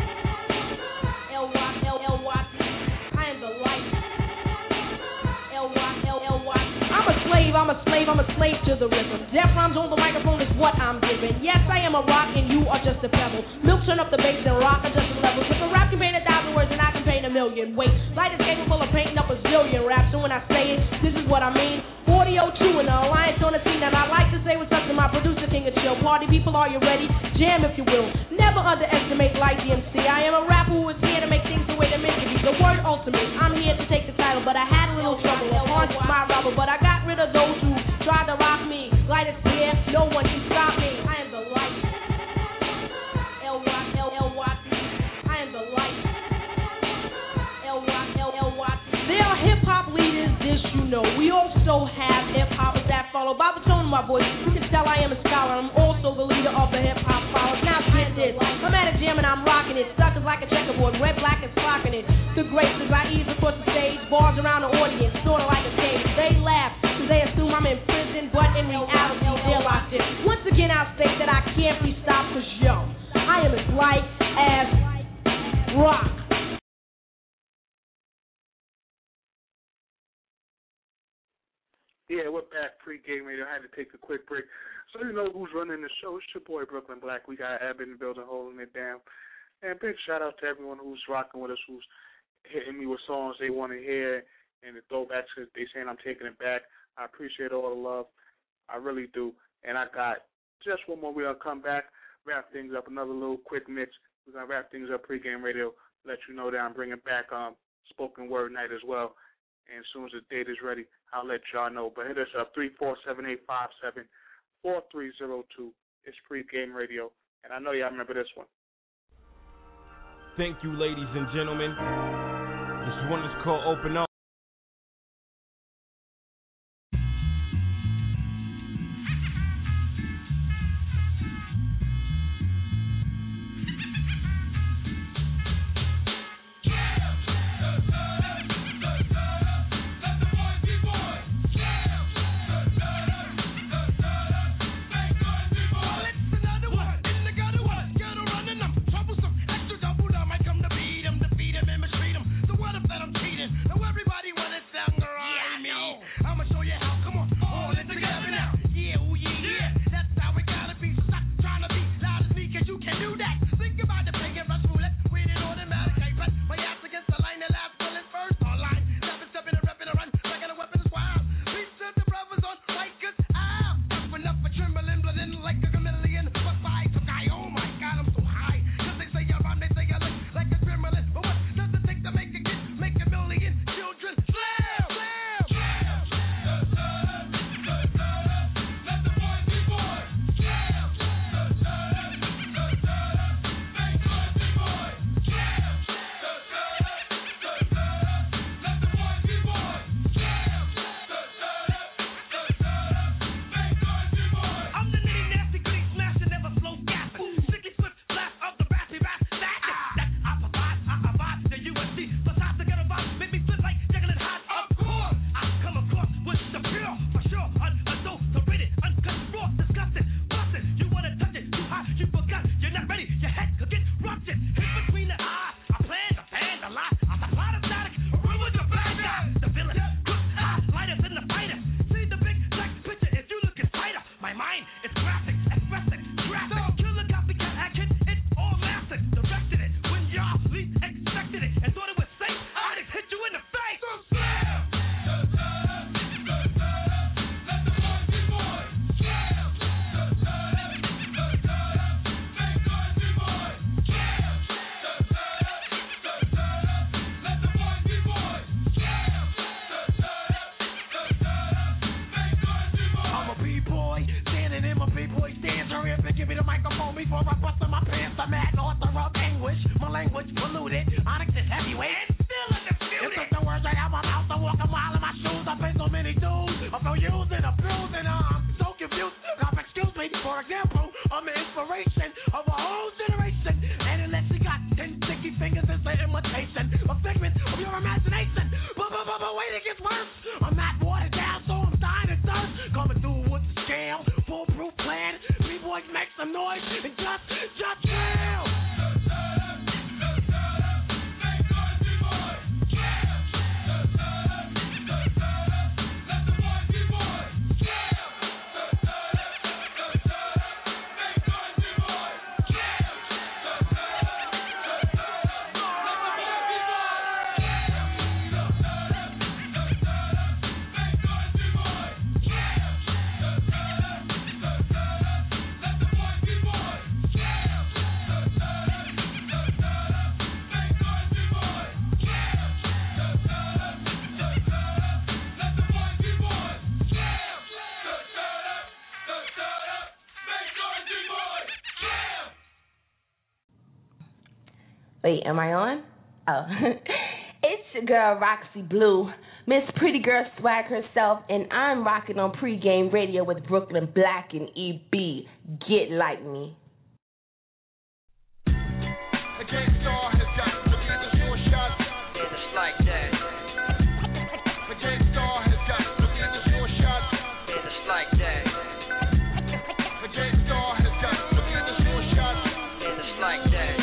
L Y L L Y T. I am the light. L Y L L Y T. I'm a slave, I'm a slave, I'm a slave to the rhythm. Death rhymes on the microphone is what I'm giving. Yes, I am a rock and you are just a pebble. Milk turn up the bass and rock adjusting levels. If a rap can paint a thousand words, then I can paint a million. Wait, light is capable of painting up a zillion raps. So when I say it, this is what I mean. Audio two and the alliance on the scene. And I like to say what's up to my producer, King of Chill. Party people, are you ready? Jam if you will. Never underestimate Light D M C. I am a rapper who is here to make things the way they're meant to be. The word ultimate. I'm here to take the title, but I had a little trouble. Launched my rubber, but I got rid of those who tried to rock me. Light is here, no one can stop me. I am the light. L Y L L Y T. I am the light. L Y L L Y T. There are hip-hop leaders, this you know. We also have hip-hoppers that follow. By the tone of my voice, you can tell I am a scholar. I'm also the leader of the hip-hop followers. Now get this. I'm at a jam and I'm rocking it. Suckers like a checkerboard, red, black, and clocking it. The graces I ease across the stage, bars around the audience, sort of like a cage. They laugh, cause they assume I'm in prison, but in reality, they're locked in. Once again, I'll state that I can't be stopped, cause yo, I am as light as rock. Yeah, we're back, pre-game radio. I had to take a quick break. So you know who's running the show. It's your boy, Brooklyn Black. We got Ab in the building holding it down. And big shout-out to everyone who's rocking with us, who's hitting me with songs they want to hear and the throwbacks because they saying I'm taking it back. I appreciate all the love. I really do. And I got just one more. We're going to come back, wrap things up, another little quick mix. We're going to wrap things up, pre-game radio, let you know that I'm bringing back um, spoken word night as well. And as soon as the date is ready, I'll let y'all know. But hit us up, three four seven, eight five seven, four three zero two. It's pre-game radio. And I know y'all remember this one. Thank you, ladies and gentlemen. This one is called Open Up. Now every on me for I busted my pants. I'm mad author of anguish. My language polluted. Onyx is heavyweight. Still undisputed. It's just the words right out my mouth. I walk a mile in my shoes. I've been so many dudes. I feel used and abused and I'm so confused. Now, excuse me, for example, I'm the inspiration of a whole generation. And unless you got ten sticky fingers, it's an imitation, a figment of your imagination. But, but, but, but wait, it gets worse. I'm not watered down, so I'm dying of thirst. Coming through with the scale, foolproof plan. B-boys make some noise and just, just chill. Wait, am I on? Oh. It's your girl, Roxy Blue, Miss Pretty Girl Swag herself, and I'm rocking on pregame radio with Brooklyn Black and E B. Get like me. The game star has got to be the short shot. And it's like that. The game star has got to be the short shot. And it's like that. The game star has got to be the short shot. And it's like that.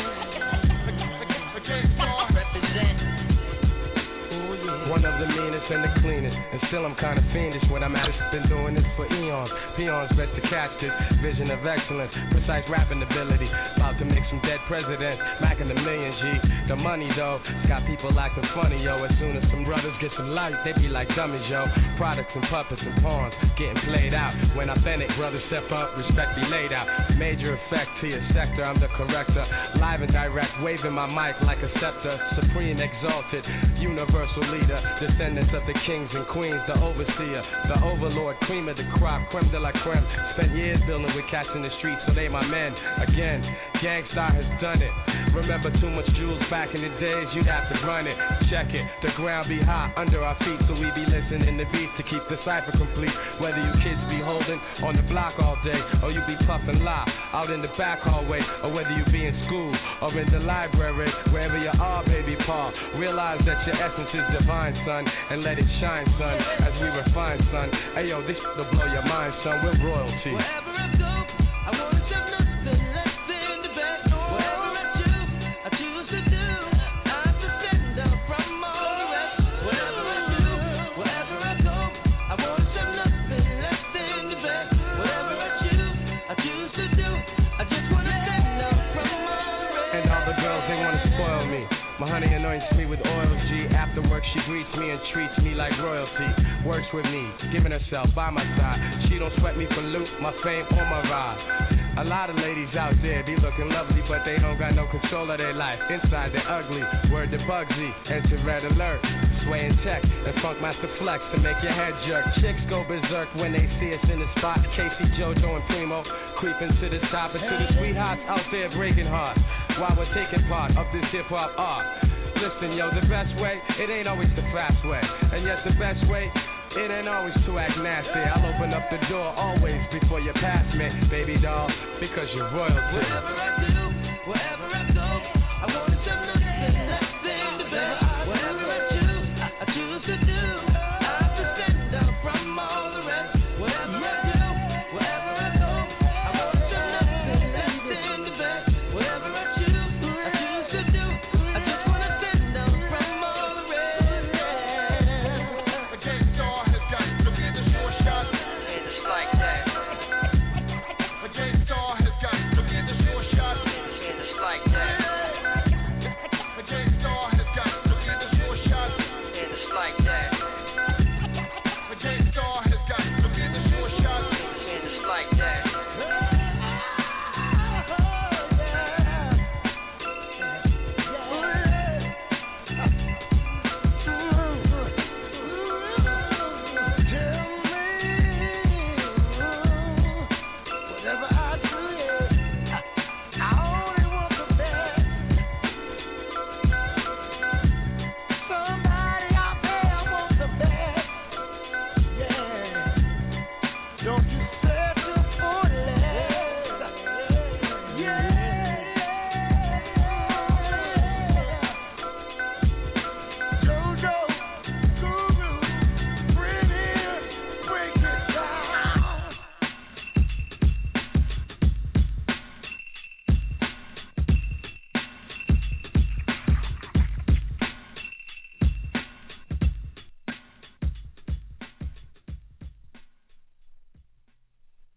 One of the meanest and the cleanest, and still I'm kinda fiendish when I'm at it. Been doing this for eons. Peons best to catch this vision of excellence, precise rapping ability. About to make some dead presidents, macking a million G. The money though, it's got people acting funny, yo. As soon as some brothers get some light, they be like dummies, yo. Products and puppets and pawns getting played out. When I bend it, brothers step up, respect be laid out. Major effect to your sector, I'm the corrector. Live and direct, waving my mic like a scepter. Supreme, exalted, universal leader. Descendants of the kings and queens, the overseer, the overlord, cream of the crop, creme de la creme. Spent years building with cats in the streets, so they my men. Again, Gangstar has done it. Remember too much jewels back in the days, you'd have to run it. Check it, the ground be hot under our feet, so we be listening to beats to keep the cipher complete. Whether you kids be holding on the block all day, or you be puffing lie out in the back hallway, or whether you be in school or in the library, wherever you are, baby Paul, realize that your essence is divine, son, and let it shine, son, as we refine, son. Hey yo, this shit'll blow your mind, son, we're royalty. Wherever I go, I wanna show nothing less than the best. Wherever I choose, I choose to do. I'm the sender from all the rest. Whatever I do, wherever I go, I wanna show nothing less than the best. Whatever I choose, I choose to do. I just wanna stand up from all the rest. And all the girls, they wanna spoil me. My honey anoints me with oil, G. After work, she greets me and treats me like royalty. Works with me, giving herself by my side. She don't sweat me for loot, my fame or my ride. A lot of ladies out there be looking lovely, but they don't got no control of their life. Inside they're ugly. Word to Bugsy, enter red alert. Sway and tech and funk master flex to make your head jerk. Chicks go berserk when they see us in the spot. Casey, JoJo, and Primo creeping to the top, and to the sweethearts out there breaking hearts while we're taking part of this hip hop art. Listen, yo, the best way, it ain't always the fast way. And yet the best way, it ain't always to act nasty. I'll open up the door always before you pass me, baby doll, because you're royalty. Wherever I do, wherever I go, I wanna show nothing less than the best. Whatever I choose, I choose to do. I'm the sender from all the rest. Whatever I do, wherever I go, I wanna show nothing less than the best. Whatever I choose, I choose to do. I just wanna send them from all the rest. The game star has got to be the short shot. And it's like that. The game star has got to be the short shot.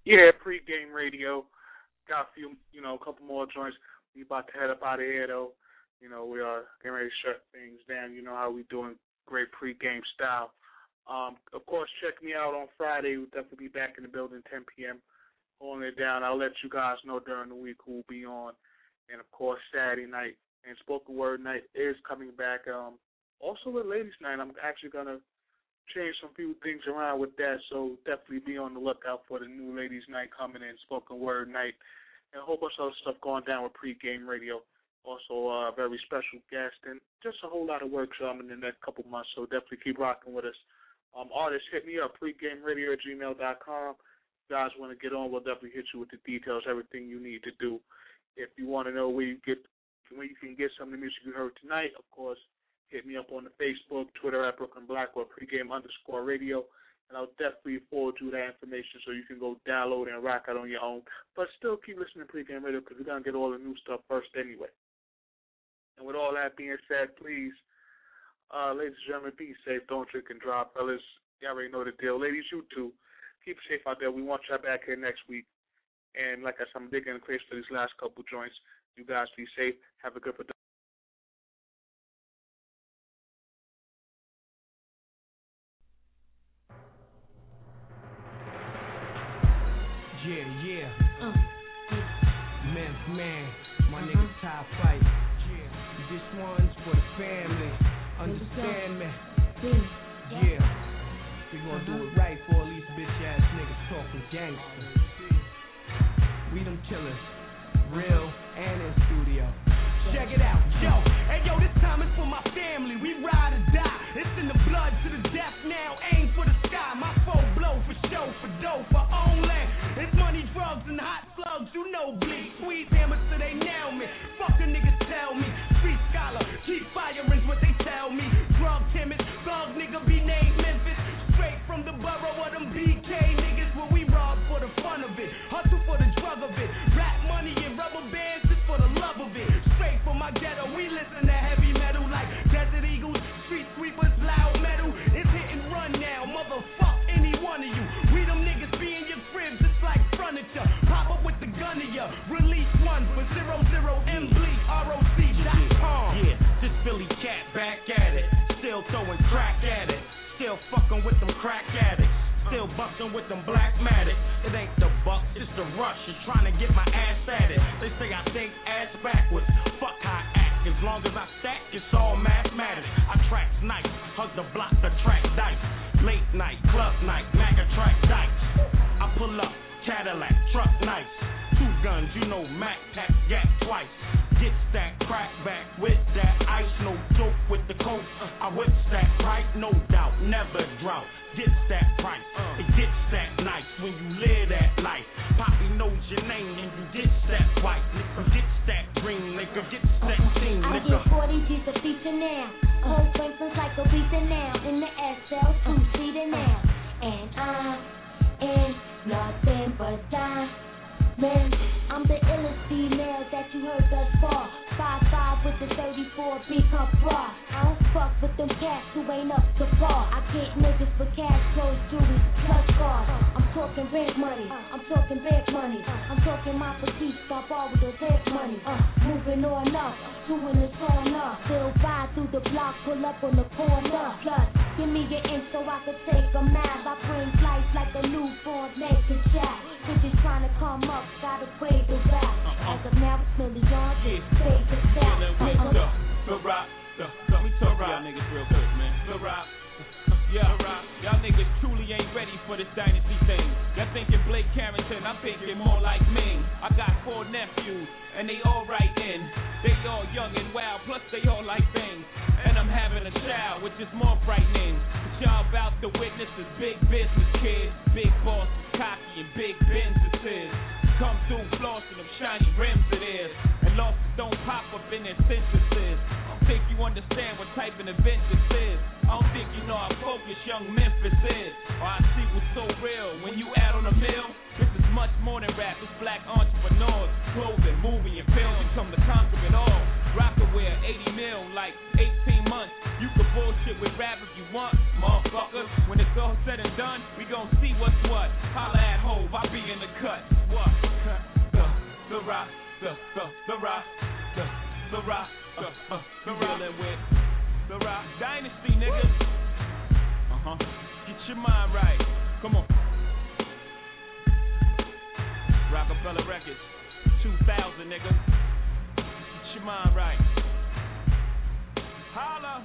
Yeah, pregame radio. Got a few, you know, a couple more joints. We about to head up out of here, though. You know, we are getting ready to shut things down. You know how we doing great pregame style. Um, of course, check me out on Friday. We'll definitely be back in the building ten p.m. holding it down. I'll let you guys know during the week who will be on. And, of course, Saturday night and Spoken Word Night is coming back. Um, also with Ladies Night, I'm actually going to change some few things around with that, so definitely be on the lookout for the new Ladies Night coming in, Spoken Word Night, and a whole bunch of other stuff going down with pregame radio. Also a uh, very special guest, and just a whole lot of work coming in the next couple months, so definitely keep rocking with us. Um, artists, hit me up, pregameradio at gmail dot com. If you guys want to get on, we'll definitely hit you with the details, everything you need to do. If you want to know where you get, where you can get some of the music you heard tonight, of course, hit me up on the Facebook, Twitter at Brooklyn Black or pregame underscore radio, and I'll definitely forward you that information so you can go download and rock out on your own. But still keep listening to pregame radio because we're going to get all the new stuff first anyway. And with all that being said, please, uh, ladies and gentlemen, be safe. Don't drink and drive, fellas. You already know the deal. Ladies, you too. Keep safe out there. We want y'all back here next week. And like I said, I'm digging the crates for these last couple joints. You guys be safe. Have a good production. Yeah, yeah. Uh, man, man, my uh-huh. nigga top fight. Yeah, this one's for the family. Understand me? Yeah, we gonna uh-huh. do it right for all these bitch ass niggas talking gangster. We them killers, real and in studio. Check it out, yo. Hey, yo, this time is for my family. We ride or die. It's in the blood to the death now. Aim for the sky. My foe blow for show, for dough, for only. It's money, drugs, and hot slugs. You know, bleed. Squeeze hammers till they nail me. Fuck the niggas tell me. Street scholar, keep firing's what they tell me. Drug timid, thug nigga be named Memphis. Straight from the borough of them B K niggas. Where we rob for the fun of it. Hustle for the drug of it. Rap money and rubber bands just for the love of it. Straight from my ghetto, we listen to heavy metal like Desert Eagles, Street Sweepers, loud metal. It's hit and run now, motherfuck any one of you. We them niggas be in your crib just like furniture. Pop up with the gun of ya. Release one for zero zero M bleak R O C dot com. Yeah, this Philly cat back at it. Still throwing crack at it. Still fucking with them crack addicts. Still bustin' with them black matic. It ain't the buck, it's the rush. You're trying to get my ass at it. They say I think ass backwards. Fuck how I act. As long as I stack, it's all mathematics. I track nice, hug the block, the track dice. Late night, club night, MAGA track dice. I pull up, Cadillac, truck nice. Two guns, you know, Mac, tack, gat twice. Get that crack back with that ice. No joke with the coke. I whip that right, no doubt, never drought. Gets that price, it gets that nice when you live that life. Poppy knows your name and you get that white. Nigga, gets that green, nigga, gets that team, nigga. I get forty G's a feature now. Whole Franklin's like a reason now. In the S L two seater now. And I'm in nothing but diamonds. I'm the illest female that you heard thus far. Five five with the thirty-four become bra. I don't fuck with them cats who ain't up to par. I get niggas for cash, clothes, jewelry, plus cars. I'm talking rent money, I'm talking bank money. I'm talking my petite stop all with the rent money. Uh, moving on up, doing this on up. Still ride through the block, pull up on the corner. Plus, give me your inch so I can take a map. I bring life like a newborn naked child. Bitches trying to come up, gotta pray the rap. As of now, it's millions, it's fake the style. The, the rock, the, the, the rock. Y'all niggas real good, man. The rock. Yeah, y'all niggas truly ain't ready for this dynasty thing. Y'all thinking Blake Carrington, I'm thinking more like Ming. I got four nephews, and they all right in. They all young and wild, plus they all like things. And I'm having a child, which is more frightening. What y'all about to witness is big business, kids. Big boss, cocky, and big businesses. Come through flossing them shiny rims it is. And losses don't pop up in their sentences. I don't think you understand what type of event this is. I don't think you know how focused young Memphis is. Or I see what's so real when you out on the mill. This is much more than rap, it's black entrepreneurs. Clothing, movie, and film become the conquer it all. Rocker wear, eighty mil, like eighteen months. You can bullshit with rap if you want, motherfucker. When it's all said and done, we gon' see what's what. Holla at Hove, I be in in the cut. What? The, the rock, the, the, the rock, the, the rock, the, uh, the rock. Dealing with the rock dynasty, niggas. Uh huh. Get your mind right. Come on. Rockefeller Records, two thousand, nigga. Get your mind right. Holla.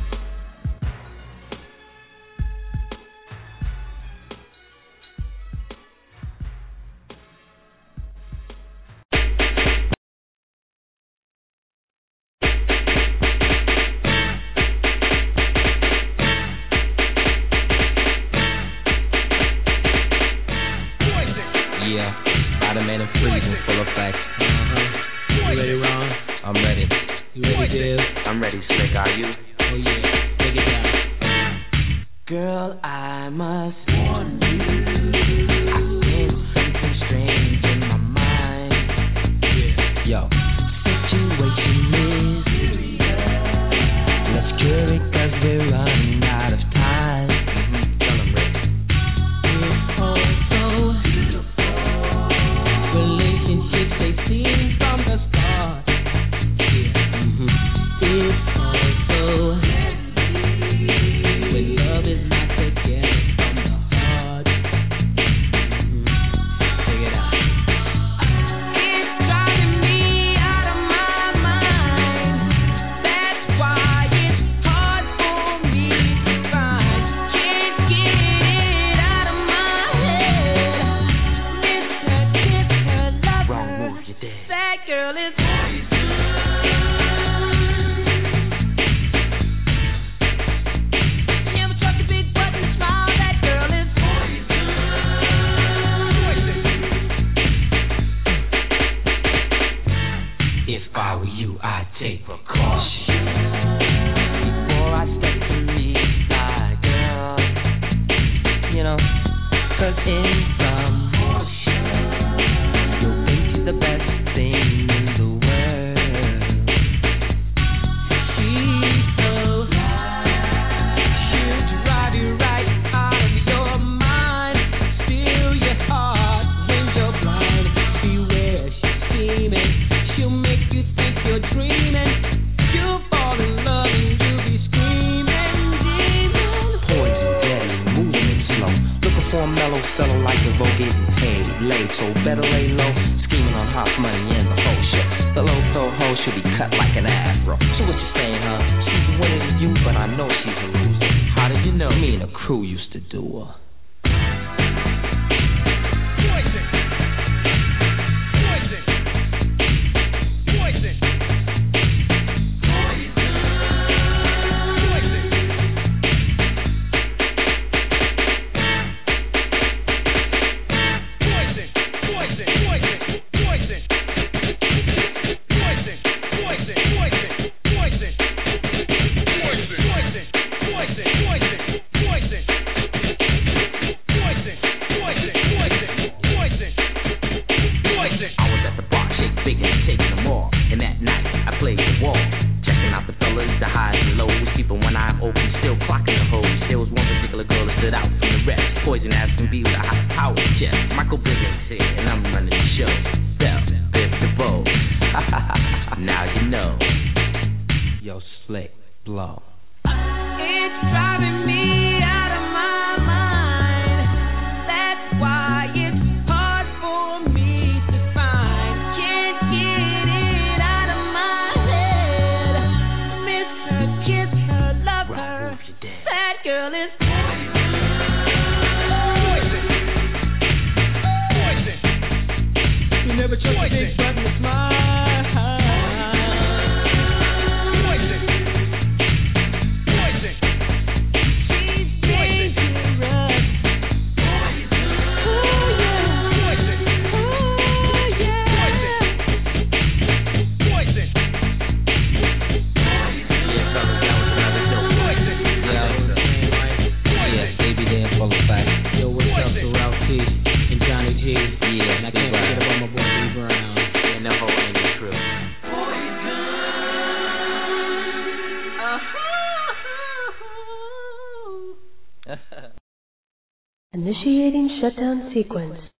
Spider-Man and freezing, full effect. Uh-huh. You ready, Ron? I'm ready. You ready, Div? I'm ready, Slick. Are you? Oh yeah, take it down. Girl, I must warn you. I sense something strange in my mind. Yeah. Yo, situation is serious. Let's cure it 'cause we're running out of time. Mm-hmm. Tell 'em, Rick. It's all so relationships they seem from the start. Yeah. Mm-hmm. It's also when love is not together from the heart. Mm-hmm. Check it out. It's driving me out of my mind. That's why it's hard for me to find. Can't get it out of my head. Miss her, kiss her, love her. Wrong move, you're dead. That girl is poison. Never trust a big button smile. That girl is poison. If I were you, I'd take precaution before I step to me side, girl. You know, 'cause in some motion, you'll think she's the best thing in the world. She's so she'll drive you right out of your mind, steal your heart when you're blind. Beware, she's scheming. She'll make you think you're dreaming. You'll fall in love and you'll be screaming, demon. Poison, deadly, moving slow. Looking for a mellow fellow like the vogue getting paid. Late, so better lay low. Scheming on hot money and the whole shit. The low pro hoe should be cut like an afro. So what you saying, huh? She's winning with you, but I know she's a loser. How did you know? Me and the crew used to do her. Poison. Poison. Poison. I was at the bar, shake big and taking them all. And that night, I played the wall. Checking out the fellas, the highs and lows. Keeping one eye open, still clocking the hoes. There was one particular girl that stood out from the rest. Poison as can be with a high power chest. Michael Biggins here, and I'm running the show. Bell, Biff DeVoe. Now you know. Yo, Slick, blow. It's driving me out of my mind. That's why it's hard for me to find. Can't get it out of my head. Miss her, kiss her, love her. That girl is poison. Poison. You never trust a big button to smile. Initiating shutdown sequence.